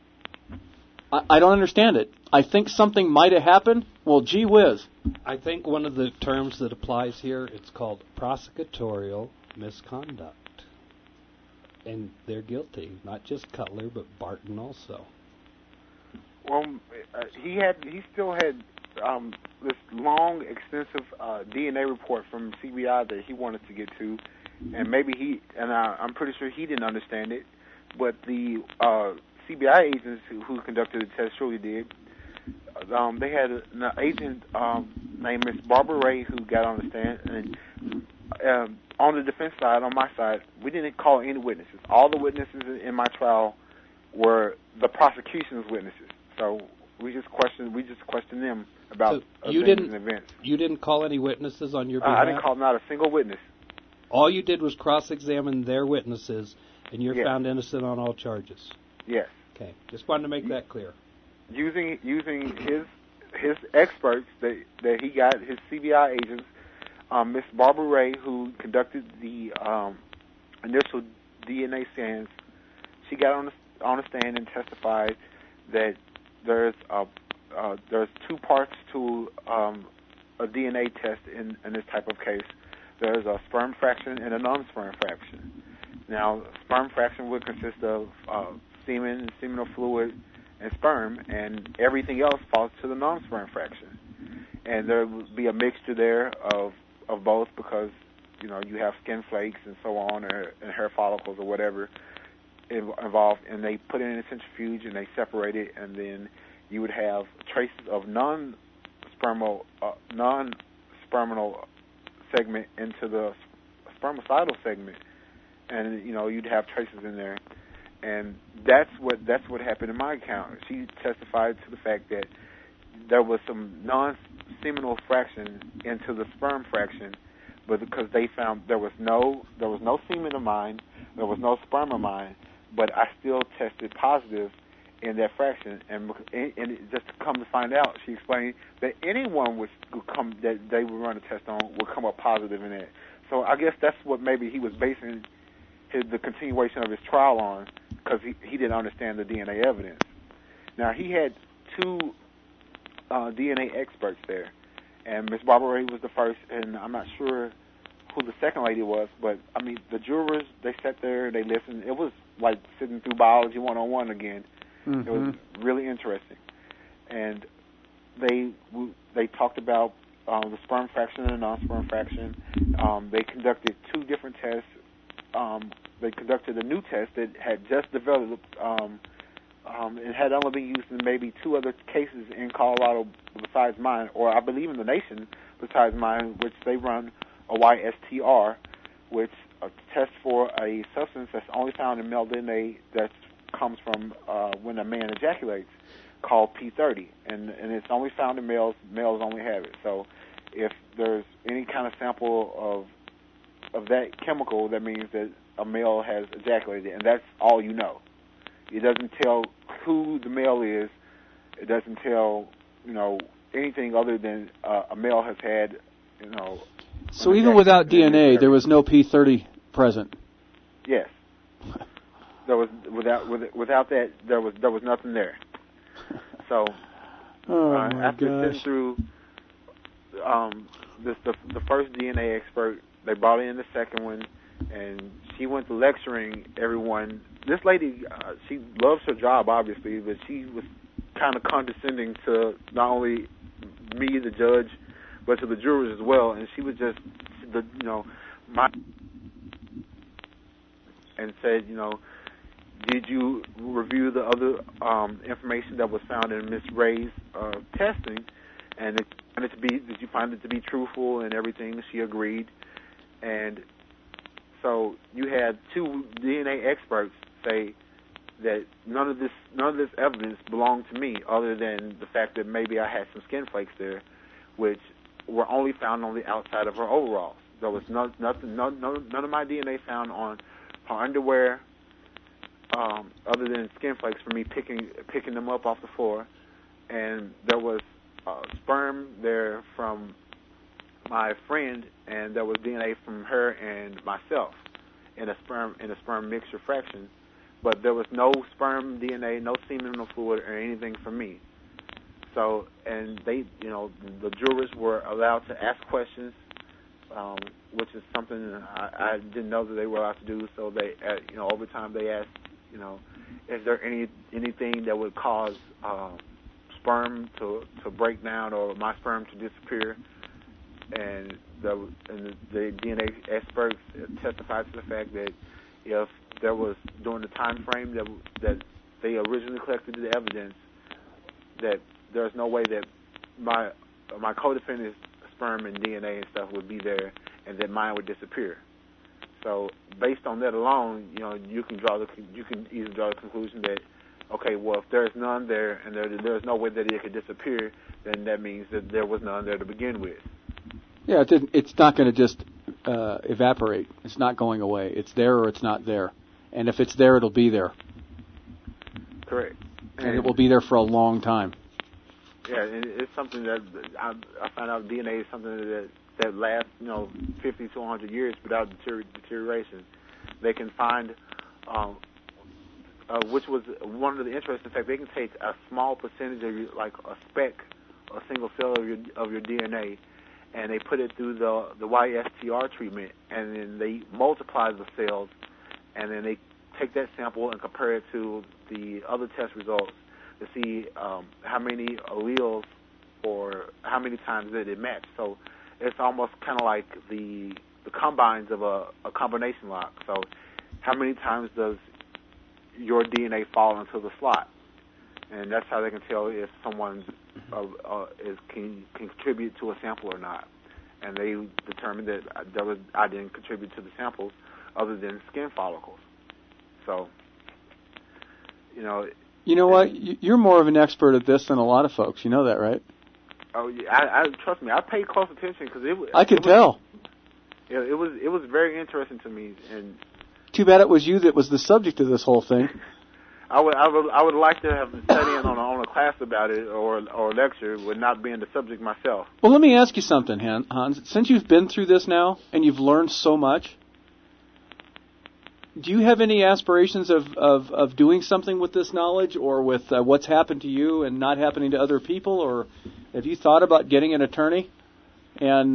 I don't understand it. I think something might have happened. Well, gee whiz. I think one of the terms that applies here, it's called prosecutorial misconduct. And they're guilty, not just Cutler, but Barton also. Well, he still had this long, extensive DNA report from CBI that he wanted to get to, and maybe I'm pretty sure he didn't understand it, but the CBI agents who conducted the test surely did. They had an agent named Miss Barbara Ray who got on the stand, and on the defense side, on my side, we didn't call any witnesses. All the witnesses in my trial were the prosecution's witnesses. So we just questioned them about things and events. You didn't call any witnesses on your behalf? I didn't call not a single witness. All you did was cross-examine their witnesses, and you're found innocent on all charges. Yes. Okay. Just wanted to make that clear. Using his experts that he got, his CBI agents, Miss Barbara Ray, who conducted the initial DNA scans, she got on the stand and testified that there's two parts to a DNA test in this type of case. There's a sperm fraction and a non-sperm fraction. Now, sperm fraction would consist of semen and seminal fluid and sperm, and everything else falls to the non-sperm fraction. And there would be a mixture there of both because, you have skin flakes and so on, and hair follicles or whatever involved, and they put it in a centrifuge and they separate it, and then you would have traces of non-spermal segment into the spermicidal segment, and you'd have traces in there, and that's what happened in my account. She testified to the fact that there was some non-seminal fraction into the sperm fraction, but because they found there was no semen of mine, there was no sperm of mine, but I still tested positive in that fraction, and just to come to find out, she explained that anyone that they would run a test on would come up positive in it. So I guess that's what maybe he was basing the continuation of his trial on, because he didn't understand the DNA evidence. Now, he had two DNA experts there, and Miss Barbara Ray was the first, and I'm not sure who the second lady was, but, I mean, the jurors, they sat there, they listened. It was like sitting through biology 101 again. Mm-hmm. It was really interesting. And they talked about the sperm fraction and the non-sperm fraction. They conducted two different tests. They conducted a new test that had just developed. It had only been used in maybe two other cases in Colorado besides mine, or I believe in the nation besides mine, which they run a YSTR, which tests for a substance that's only found in male DNA that comes from when a man ejaculates, called P30, and it's only found in males. Males only have it. So if there's any kind of sample of that chemical, that means that a male has ejaculated, and that's all you know. It doesn't tell who the male is. It doesn't tell, anything other than a male has had, So even without DNA, there was no P30 present. Yes. There was without that there was nothing there. So after sitting through the first DNA expert, they brought in the second one, and she went to lecturing everyone. This lady, she loves her job, obviously, but she was kind of condescending to not only me, the judge, but to the jurors as well. And she was just, and said, did you review the other information that was found in Miss Ray's testing, and did you find it to be truthful and everything? She agreed, and so you had two DNA experts say that none of this evidence belonged to me, other than the fact that maybe I had some skin flakes there, which were only found on the outside of her overalls. There was none of my DNA found on her underwear, other than skin flakes from me picking them up off the floor, and there was sperm there from my friend, and there was DNA from her and myself in a sperm mixture fraction, but there was no sperm DNA, no seminal fluid, or anything from me. So, and they, the jurors were allowed to ask questions, which is something I didn't know that they were allowed to do. So they, over time they asked, is there anything that would cause sperm to break down or my sperm to disappear? And the DNA experts testified to the fact that if there was, during the time frame that they originally collected the evidence, that there's no way that my co-defendant's sperm and DNA and stuff would be there, and that mine would disappear. So based on that alone, you can easily draw the conclusion that, okay, well, if there's none there and there's no way that it could disappear, then that means that there was none there to begin with. Yeah, it's not going to just evaporate. It's not going away. It's there or it's not there. And if it's there, it'll be there. Correct. And it will be there for a long time. Yeah, it's something that I found out DNA is something that lasts, 50 to 100 years without deterioration. They can find, which was one of the interesting facts, they can take a small percentage of like a speck, a single cell of your DNA, and they put it through the YSTR treatment, and then they multiply the cells, and then they take that sample and compare it to the other test results to see how many alleles or how many times did it match. So it's almost kind of like the combines of a combination lock. So how many times does your DNA fall into the slot? and that's how they can tell if someone can contribute to a sample or not. And they determined that I didn't contribute to the samples other than skin follicles. So, you know. You know what? You're more of an expert at this than a lot of folks. You know that, right? Oh, yeah, I trust me. I paid close attention because I could tell. Yeah, it was very interesting to me. And too bad it was you that was the subject of this whole thing. I would like to have studied in on a class about it or a lecture, with not being the subject myself. Well, let me ask you something, Hans. Since you've been through this now and you've learned so much, do you have any aspirations of doing something with this knowledge, or with what's happened to you and not happening to other people, or have you thought about getting an attorney and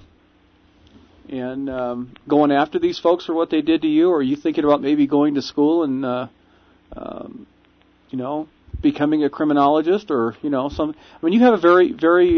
going after these folks for what they did to you, or are you thinking about maybe going to school and becoming a criminologist, or some? I mean, you have a very, very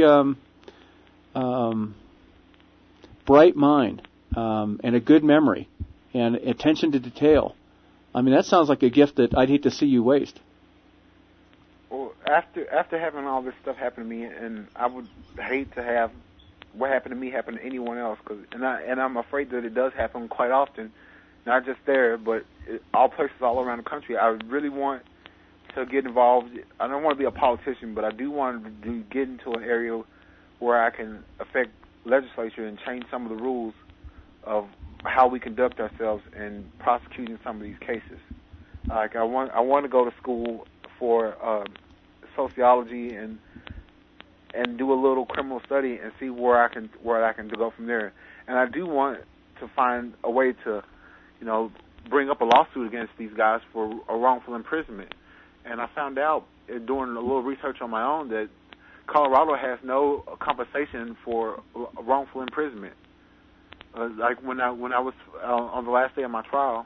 bright mind and a good memory and attention to detail. I mean, that sounds like a gift that I'd hate to see you waste. Well, after having all this stuff happen to me, and I would hate to have what happened to me happen to anyone else, and I'm afraid that it does happen quite often, not just there, but all places all around the country. I really want to get involved. I don't want to be a politician, but I do want to get into an area where I can affect legislature and change some of the rules of how we conduct ourselves in prosecuting some of these cases. Like I want to go to school for sociology and do a little criminal study and see where I can go from there. And I do want to find a way to, bring up a lawsuit against these guys for a wrongful imprisonment. And I found out doing a little research on my own that Colorado has no compensation for wrongful imprisonment. Like when I was on the last day of my trial,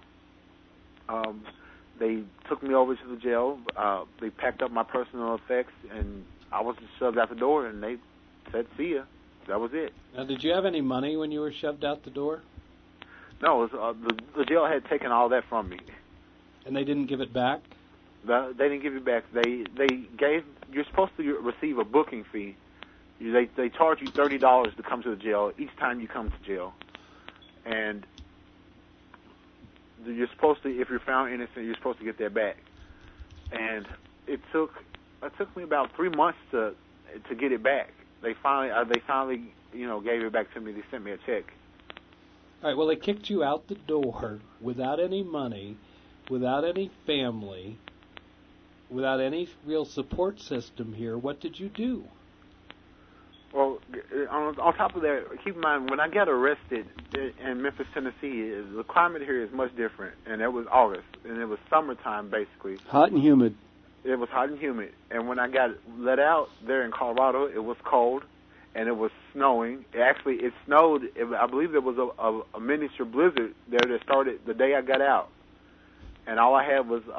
they took me over to the jail. They packed up my personal effects, and I was just shoved out the door, and they said, "See ya." That was it. Now, did you have any money when you were shoved out the door? No, it was, the jail had taken all that from me. And they didn't give it back? They didn't give it back. You're supposed to receive a booking fee. They charge you $30 to come to the jail each time you come to jail. And you're supposed to, if you're found innocent, you're supposed to get that back. And it took me about 3 months to get it back. They finally gave it back to me. They sent me a check. All right. Well, they kicked you out the door without any money, without any family, without any real support system here. What did you do? Well, on top of that, keep in mind, when I got arrested in Memphis, Tennessee, the climate here is much different, and it was August, and it was summertime, basically. Hot and humid. It was hot and humid, and when I got let out there in Colorado, it was cold, and it was snowing. It snowed. I believe there was a miniature blizzard there that started the day I got out, and all I had was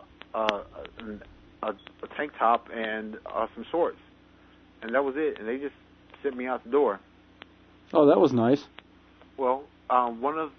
a tank top and some shorts, and that was it, and they just sent me out the door. Oh, that was nice. Well, one of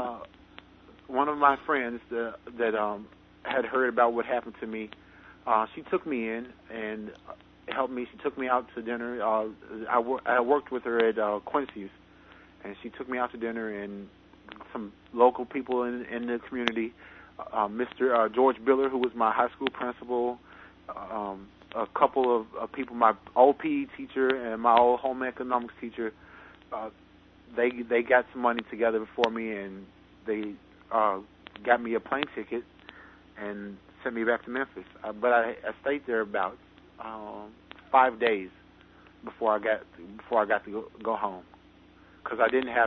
my friends that had heard about what happened to me, she took me in and helped me. She took me out to dinner. I worked with her at Quincy's, and she took me out to dinner, and some local people in the community, Mr. George Biller, who was my high school principal, a couple of people, my old PE teacher and my old home economics teacher, they got some money together for me, and they got me a plane ticket and sent me back to Memphis. But I stayed there about 5 days before I got to go home, because I didn't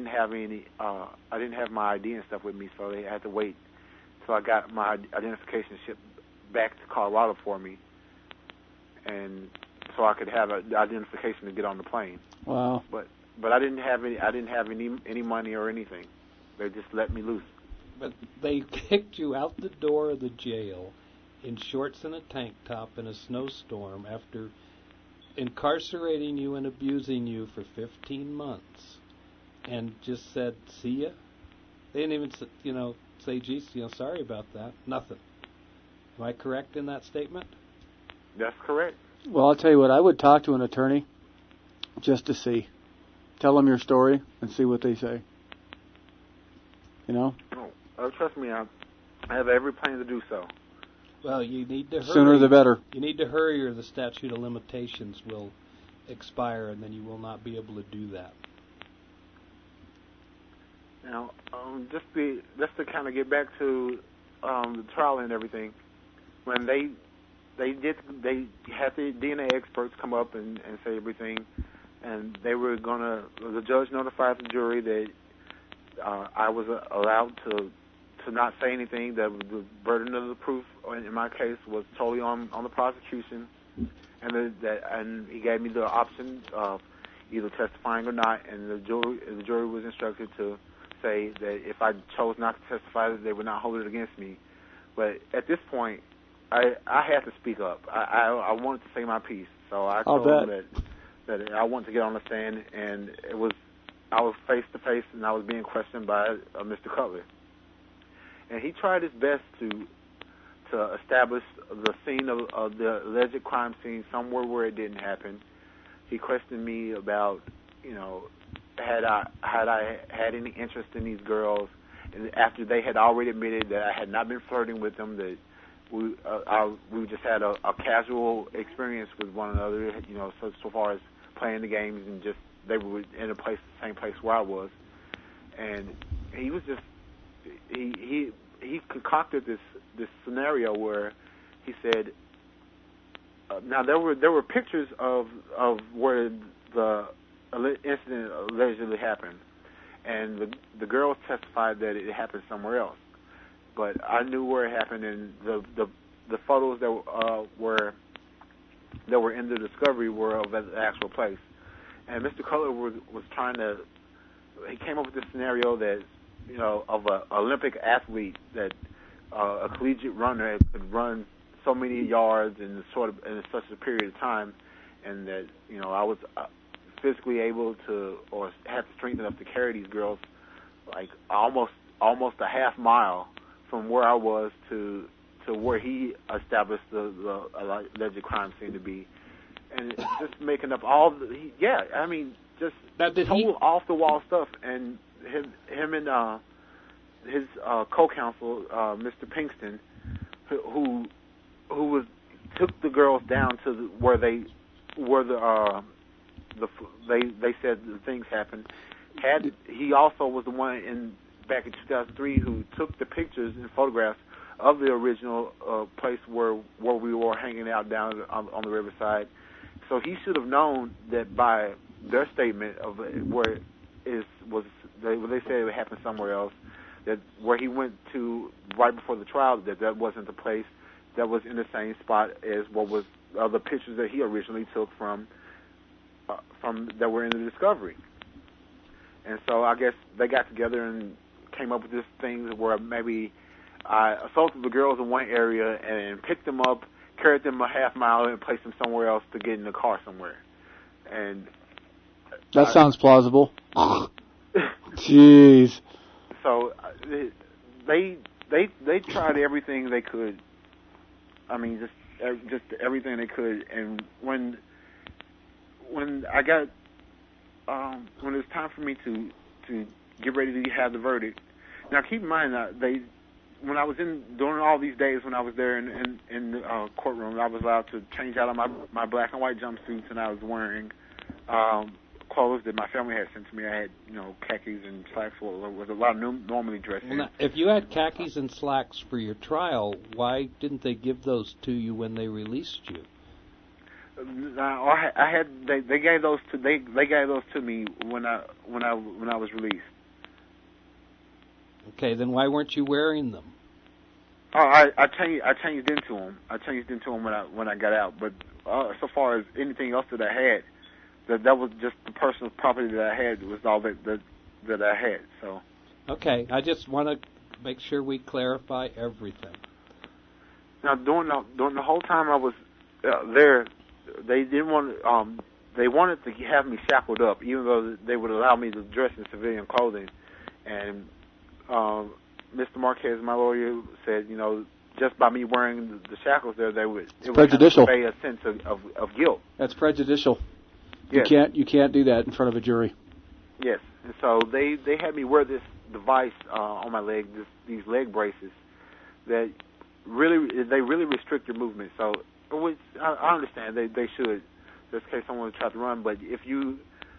have my ID and stuff with me, so they had to wait till I got my identification shipped back to Colorado for me, and so I could have an identification to get on the plane. Wow. But I didn't have any money or anything. They just let me loose. But they kicked you out the door of the jail in shorts and a tank top in a snowstorm after incarcerating you and abusing you for 15 months, and just said, "See ya." They didn't even say, "Geez, sorry about that." Nothing. Am I correct in that statement? That's correct. Well, I'll tell you what, I would talk to an attorney just to see. Tell them your story and see what they say. You know? Oh, trust me, I have every plan to do so. Well, you need to hurry. Sooner the better. You need to hurry, or the statute of limitations will expire, and then you will not be able to do that. Now, just to kind of get back to the trial and everything, when they had the DNA experts come up and say everything, and the judge notified the jury that I was allowed to not say anything, that the burden of the proof in my case was totally on the prosecution, and he gave me the option of either testifying or not, and the jury was instructed to say that if I chose not to testify, that they would not hold it against me. But at this point, I had to speak up. I wanted to say my piece, so I told him that I wanted to get on the stand, and I was face to face, and I was being questioned by Mr. Cutler, and he tried his best to establish the scene of the alleged crime scene somewhere where it didn't happen. He questioned me about, had I had any interest in these girls, and after they had already admitted that I had not been flirting with them, that we just had a casual experience with one another, so far as playing the games, and just they were in the same place where I was, and he was just he concocted this scenario where he said, now there were pictures of where the incident allegedly happened, and the girls testified that it happened somewhere else, but I knew where it happened, and the photos that were in the discovery were of the actual place. And Mr. Cutler he came up with this scenario that, of an Olympic athlete, that a collegiate runner could run so many yards in such a period of time, and that, I was physically able to, or had the strength enough to carry these girls like almost a half mile from where I was to where he established the alleged crime scene to be. And just making up all just total off-the-wall stuff. And him and his co-counsel, Mr. Pinkston, who took the girls down to where they said the things happened. He also was the one back in 2003 who took the pictures and photographs of the original place where we were hanging out down on the riverside. So he should have known that by their statement of where they said it happened somewhere else, that where he went to right before the trial, that wasn't the place, that was in the same spot as what was the pictures that he originally took from that were in the discovery. And so I guess they got together and came up with this thing where maybe I assaulted the girls in one area and picked them up, carried them a half mile, and placed them somewhere else to get in the car somewhere. And that sounds plausible. Jeez. So they tried everything they could. I mean, just everything they could. And when I got when it was time for me to get ready to have the verdict. Now, keep in mind that when I was during all these days when I was there in the courtroom, I was allowed to change out of my black and white jumpsuits, and I was wearing clothes that my family had sent to me. I had, khakis and slacks, was a lot normally dressed in. Well, if you had khakis and slacks for your trial, why didn't they give those to you when they released you? They gave those to me when I was released. Okay, then why weren't you wearing them? Oh, I changed into them. I changed into them when I got out. But so far as anything else that I had, that was just the personal property that I had. Was all that I had. So. Okay, I just want to make sure we clarify everything. Now, during the whole time I was there, they didn't want. They wanted to have me shackled up, even though they would allow me to dress in civilian clothing. And Mr. Marquez, my lawyer, said, just by me wearing the shackles there, it would prejudicial. Convey a sense of guilt. That's prejudicial. Yes. You can't do that in front of a jury. Yes, and so they had me wear this device on my leg, these leg braces that really restrict your movement. So I understand they should, just in case someone tried to run. But if you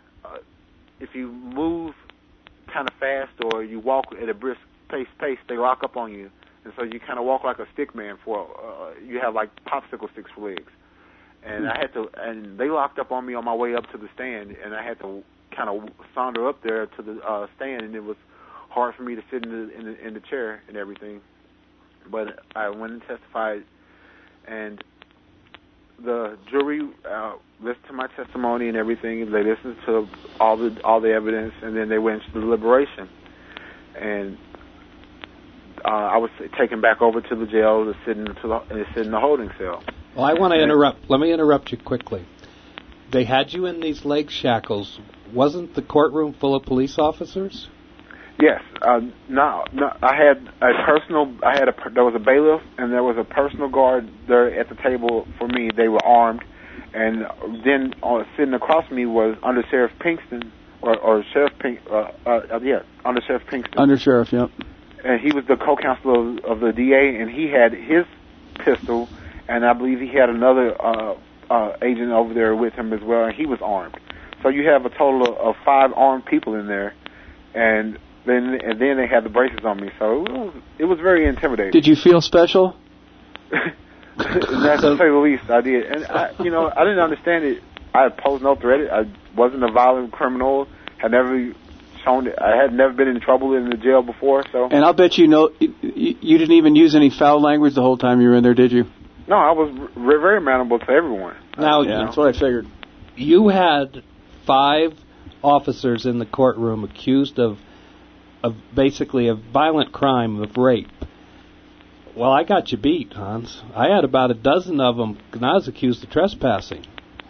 move kind of fast or you walk at a brisk pace, they lock up on you, and so you kind of walk like a stick man. You have like popsicle sticks for legs, and and they locked up on me on my way up to the stand, and I had to kind of saunter up there to the stand, and it was hard for me to sit in the chair and everything. But I went and testified, and the jury listened to my testimony and everything. They listened to all the evidence, and then they went to deliberation. And I was taken back over to the jail to sit in the holding cell. Well, I want to interrupt. Let me interrupt you quickly. They had you in these leg shackles. Wasn't the courtroom full of police officers? Yes. No. I had there was a bailiff, and there was a personal guard there at the table for me. They were armed, and then sitting across me was Under Sheriff Pinkston, or Sheriff Under Sheriff Pinkston. Under Sheriff, yep. And he was the co-counsel of the DA, and he had his pistol, and I believe he had another agent over there with him as well, and he was armed. So you have a total of 5 armed people in there, and then they had the braces on me. So it was very intimidating. Did you feel special? That's to say the least, I did. And I didn't understand it. I posed no threat. I wasn't a violent criminal. Had never shown it. I had never been in trouble in the jail before. So. And I'll bet you didn't even use any foul language the whole time you were in there, did you? No, I was very amenable to everyone. Now, that's what I figured. You had 5 officers in the courtroom accused of basically a violent crime of rape. Well, I got you beat, Hans. I had about a dozen of them, and I was accused of trespassing.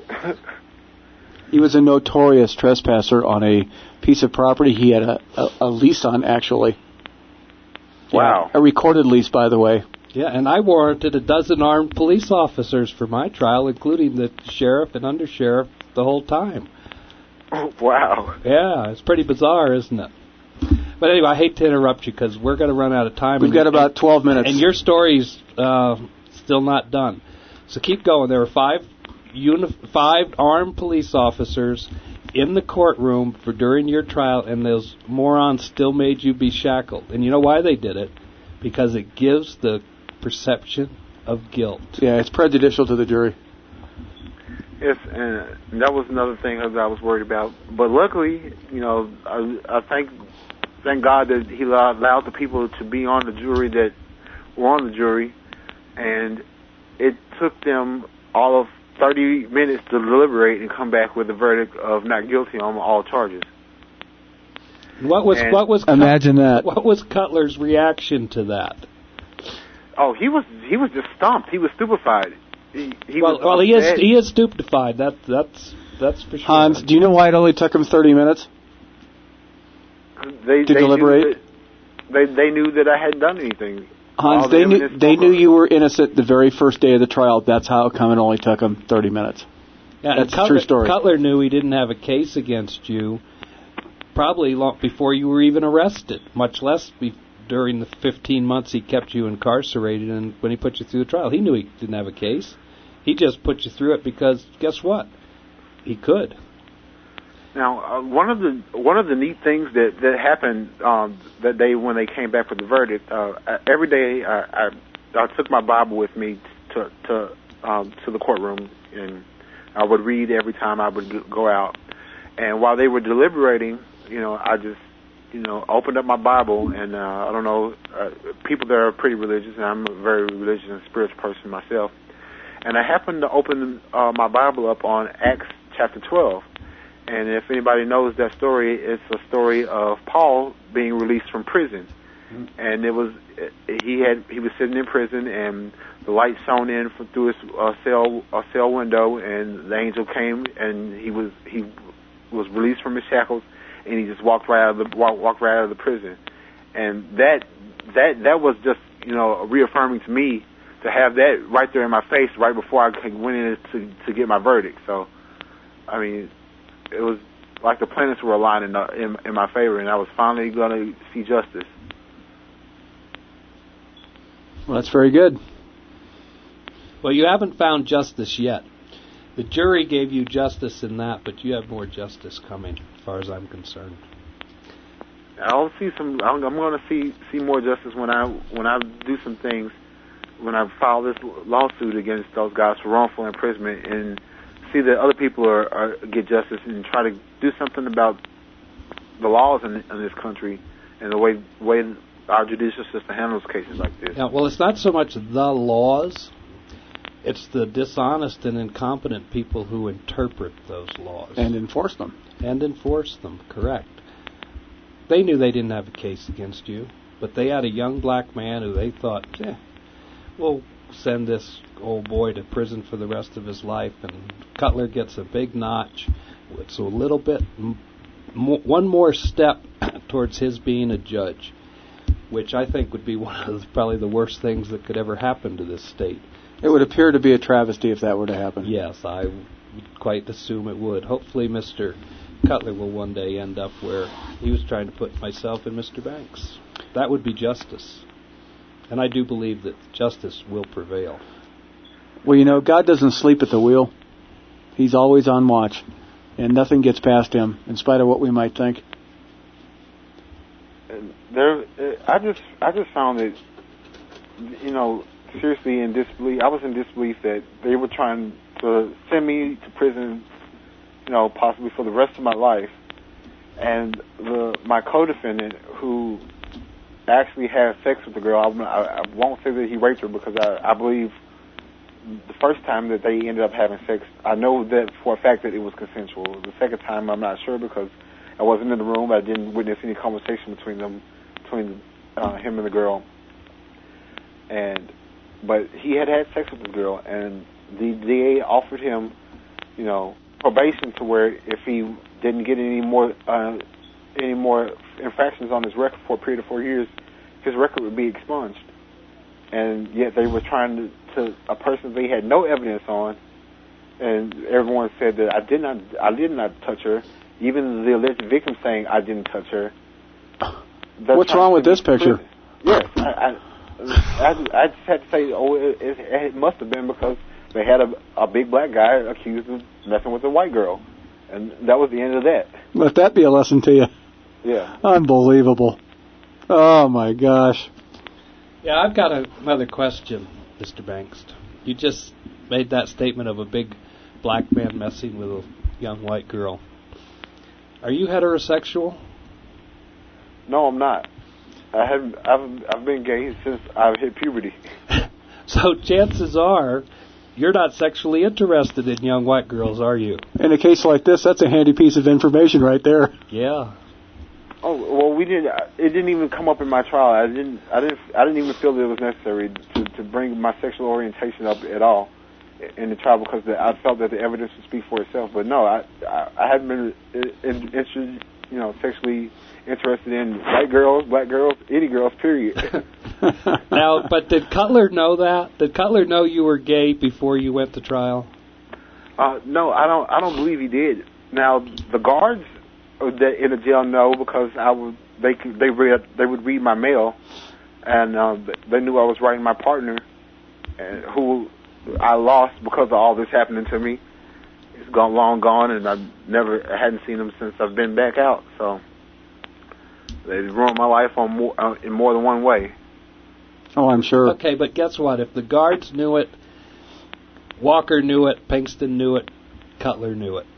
He was a notorious trespasser on a piece of property he had a lease on, actually. Wow. Yeah, a recorded lease, by the way. Yeah, and I warranted a dozen armed police officers for my trial, including the sheriff and undersheriff the whole time. Wow. Yeah, it's pretty bizarre, isn't it? But anyway, I hate to interrupt you because we're going to run out of time. We've got about 12 minutes. And your story's still not done. So keep going. There were 5 armed police officers in the courtroom during your trial, and those morons still made you be shackled. And you know why they did it? Because it gives the perception of guilt. Yeah, it's prejudicial to the jury. Yes, and that was another thing that I was worried about. But luckily, I thank God that He allowed the people to be on the jury that were on the jury, and it took them all of 30 minutes to deliberate and come back with a verdict of not guilty on all charges. Imagine that. What was Cutler's reaction to that? Oh, he was just stumped. He was stupefied. He is stupefied. That's for sure. Hans, do you know why it only took him 30 minutes to deliberate? They knew that I hadn't done anything. Hans, they knew you were innocent the very first day of the trial. That's how come it only took him 30 minutes. Yeah, that's a true story. Cutler knew he didn't have a case against you probably long before you were even arrested, much less during the 15 months he kept you incarcerated and when he put you through the trial. He knew he didn't have a case. He just put you through it because, guess what? He could. Now, one of the neat things that happened that day when they came back with the verdict, every day I took my Bible with me to the courtroom, and I would read every time I would go out. And while they were deliberating, I just opened up my Bible, and I don't know, people there are pretty religious, and I'm a very religious and spiritual person myself. And I happened to open my Bible up on Acts chapter 12. And if anybody knows that story, it's a story of Paul being released from prison. Mm-hmm. And he was sitting in prison, and the light shone in through his cell window, and the angel came, and he was released from his shackles, and he just walked right out of the prison. And that was just reaffirming to me to have that right there in my face right before I went in to get my verdict. So, I mean, it was like the planets were aligning in my favor, and I was finally going to see justice. Well, that's very good. Well, you haven't found justice yet. The jury gave you justice in that, but you have more justice coming, as far as I'm concerned. I'll see some. I'm going to see more justice when I do some things. When I file this lawsuit against those guys for wrongful imprisonment, and see that other people are get justice, and try to do something about the laws in this country and the way our judicial system handles cases like this. Yeah, well, it's not so much the laws. It's the dishonest and incompetent people who interpret those laws. And enforce them. Correct. They knew they didn't have a case against you, but they had a young black man who they thought, we'll send this old boy to prison for the rest of his life, and Cutler gets a big notch. It's a little bit, one more step towards his being a judge, which I think would be one of probably the worst things that could ever happen to this state. It would appear to be a travesty if that were to happen. Yes, I would quite assume it would. Hopefully Mr. Cutler will one day end up where he was trying to put myself and Mr. Banks. That would be justice. And I do believe that justice will prevail. Well, God doesn't sleep at the wheel. He's always on watch. And nothing gets past him, in spite of what we might think. I just found it, seriously in disbelief. I was in disbelief that they were trying to send me to prison, possibly for the rest of my life. And my co-defendant, who actually had sex with the girl, I won't say that he raped her, because I believe the first time that they ended up having sex, I know that for a fact that it was consensual. The second time, I'm not sure, because I wasn't in the room. I didn't witness any conversation between him and the girl. But he had sex with the girl, and the DA offered him, probation, to where if he didn't get any more infractions on his record for a period of 4 years, his record would be expunged. And yet they were trying to a person they had no evidence on, and everyone said that I did not touch her. Even the alleged victim saying I didn't touch her. What's wrong with this picture? Yes, I just had to say, it must have been because they had a big black guy accused of messing with a white girl, and that was the end of that. Let that be a lesson to you. Yeah. Unbelievable. Oh my gosh. Yeah, I've got another question, Mr. Banks. You just made that statement of a big black man messing with a young white girl. Are you heterosexual? No, I'm not. I've been gay since I've hit puberty. So chances are you're not sexually interested in young white girls, are you? In a case like this, that's a handy piece of information right there. Yeah. Oh well, we didn't. It didn't even come up in my trial. I didn't even feel that it was necessary to bring my sexual orientation up at all in the trial, because I felt that the evidence would speak for itself. But no, I hadn't been interested, sexually interested in white girls, black girls, any girls, period. Now, but did Cutler know that? Did Cutler know you were gay before you went to trial? No, I don't believe he did. Now, the guards that in the jail know, because they would read my mail, and they knew I was writing my partner, who I lost because of all this happening to me. He's long gone, and I hadn't seen him since I've been back out. So they ruined my life in more than one way. Oh, I'm sure. Okay, but guess what? If the guards knew it, Walker knew it, Pinkston knew it, Cutler knew it.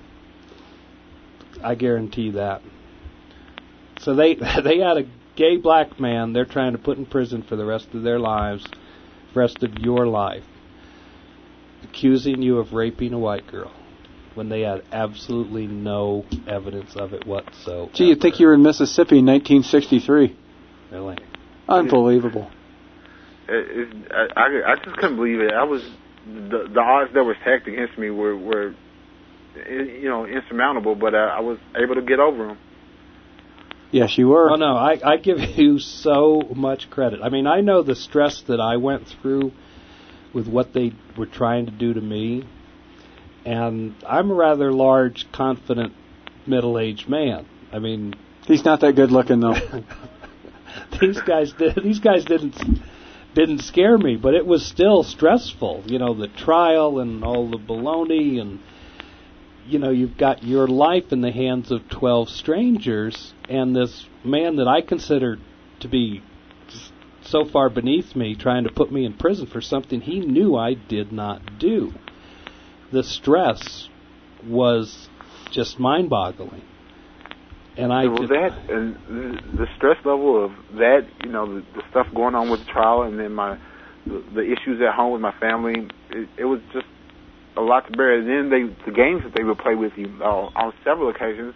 I guarantee that. So they had a gay black man they're trying to put in prison for the rest of their lives, the rest of your life, accusing you of raping a white girl when they had absolutely no evidence of it whatsoever. Gee, you'd think you were in Mississippi in 1963. Really? Unbelievable. I just couldn't believe it. The odds that were stacked against me were insurmountable, but I was able to get over them. Yes, you were. Oh, no, I give you so much credit. I mean, I know the stress that I went through with what they were trying to do to me, and I'm a rather large, confident, middle-aged man. I mean... He's not that good looking, though. These guys didn't scare me, but it was still stressful. You know, the trial and all the baloney, and you know, you've got your life in the hands of 12 strangers, and this man that I considered to be so far beneath me trying to put me in prison for something he knew I did not do. The stress was just mind-boggling. And the stress level of that, you know, the stuff going on with the trial, and then the issues at home with my family, it was just a lot to bear. And then the games that they would play with you on several occasions.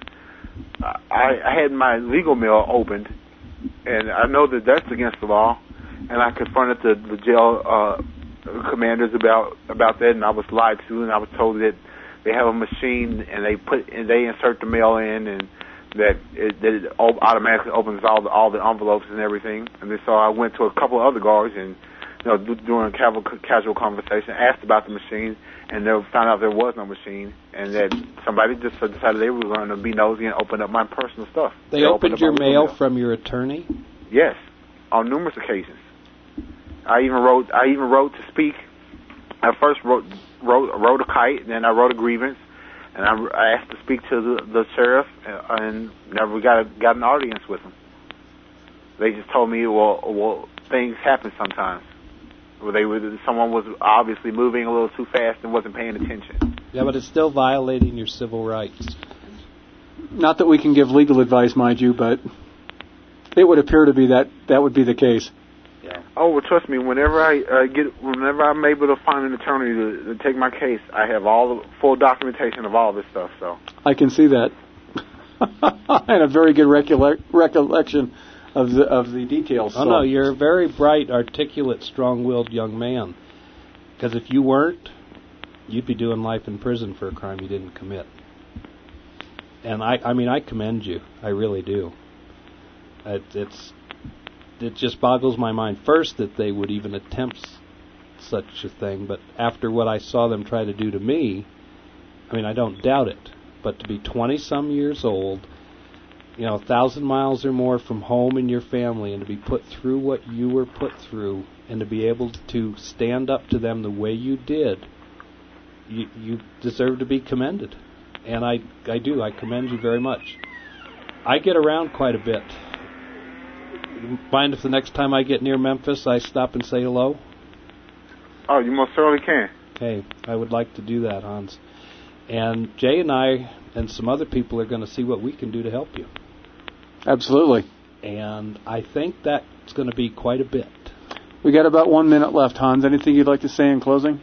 I had my legal mail opened, and I know that that's against the law, and I confronted the jail commanders about that, and I was lied to, and I was told that they have a machine and they insert the mail in, and that it automatically opens all the envelopes and everything. And then, so I went to a couple of other guards and, you know, during a casual conversation, asked about the machine, and they found out there was no machine, and that somebody just decided they were going to be nosy and open up my personal stuff. They opened your mail from your attorney? Yes, on numerous occasions. I even wrote to speak. I first wrote a kite, and then I wrote a grievance. And I asked to speak to the sheriff, and never got an audience with him. They just told me, well, things happen sometimes. Someone was obviously moving a little too fast and wasn't paying attention. Yeah, but it's still violating your civil rights. Not that we can give legal advice, mind you, but it would appear to be that would be the case. Yeah. Oh, well, trust me. Whenever I'm able to find an attorney to take my case, I have all the full documentation of all this stuff. So I can see that, and a very good recollection of the details. Oh, no, you're a very bright, articulate, strong-willed young man. Because if you weren't, you'd be doing life in prison for a crime you didn't commit. And I commend you. I really do. It just boggles my mind, first, that they would even attempt such a thing, but after what I saw them try to do to me, I mean, I don't doubt it, but to be 20-some years old, you know, 1,000 miles or more from home and your family, and to be put through what you were put through, and to be able to stand up to them the way you did, you deserve to be commended. And I do. I commend you very much. I get around quite a bit. Mind if the next time I get near Memphis, I stop and say hello? Oh, you most certainly can. Okay, I would like to do that, Hans. And Jay and I and some other people are going to see what we can do to help you. Absolutely. And I think that's going to be quite a bit. We got about 1 minute left, Hans. Anything you'd like to say in closing?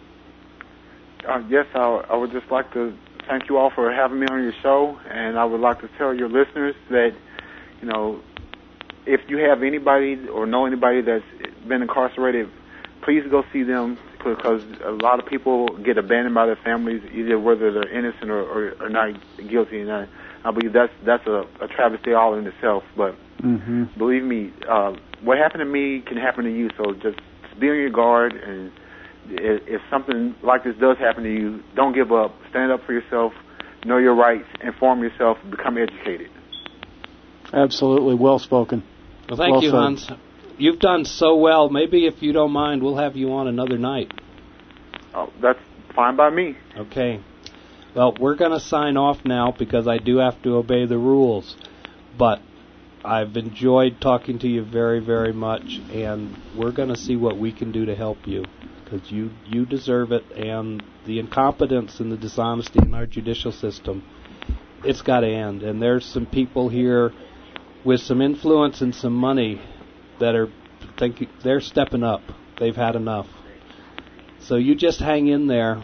Yes, I would just like to thank you all for having me on your show, and I would like to tell your listeners that, you know, if you have anybody or know anybody that's been incarcerated, please go see them, because a lot of people get abandoned by their families, either whether they're innocent or not guilty. And I believe that's a travesty all in itself. But believe me, what happened to me can happen to you. So just be on your guard, and if something like this does happen to you, don't give up. Stand up for yourself. Know your rights. Inform yourself. Become educated. Absolutely. Well spoken. Well, thank you, Hans. You've done so well. Maybe if you don't mind, we'll have you on another night. Oh, that's fine by me. Okay. Well, we're going to sign off now because I do have to obey the rules. But I've enjoyed talking to you very, very much, and we're going to see what we can do to help you, because you deserve it, and the incompetence and the dishonesty in our judicial system, it's got to end. And there's some people here with some influence and some money that are thinking they're stepping up. They've had enough. So you just hang in there,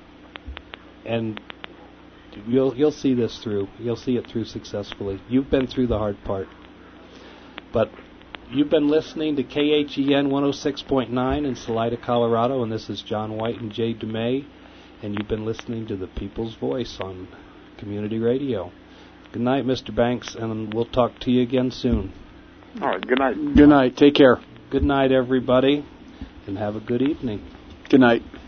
and you'll see this through. You'll see it through successfully. You've been through the hard part. But you've been listening to KHEN 106.9 in Salida, Colorado, and this is John White and Jay DeMay, and you've been listening to the People's Voice on Community Radio. Good night, Mr. Banks, and we'll talk to you again soon. All right, good night. Good night. Take care. Good night, everybody, and have a good evening. Good night.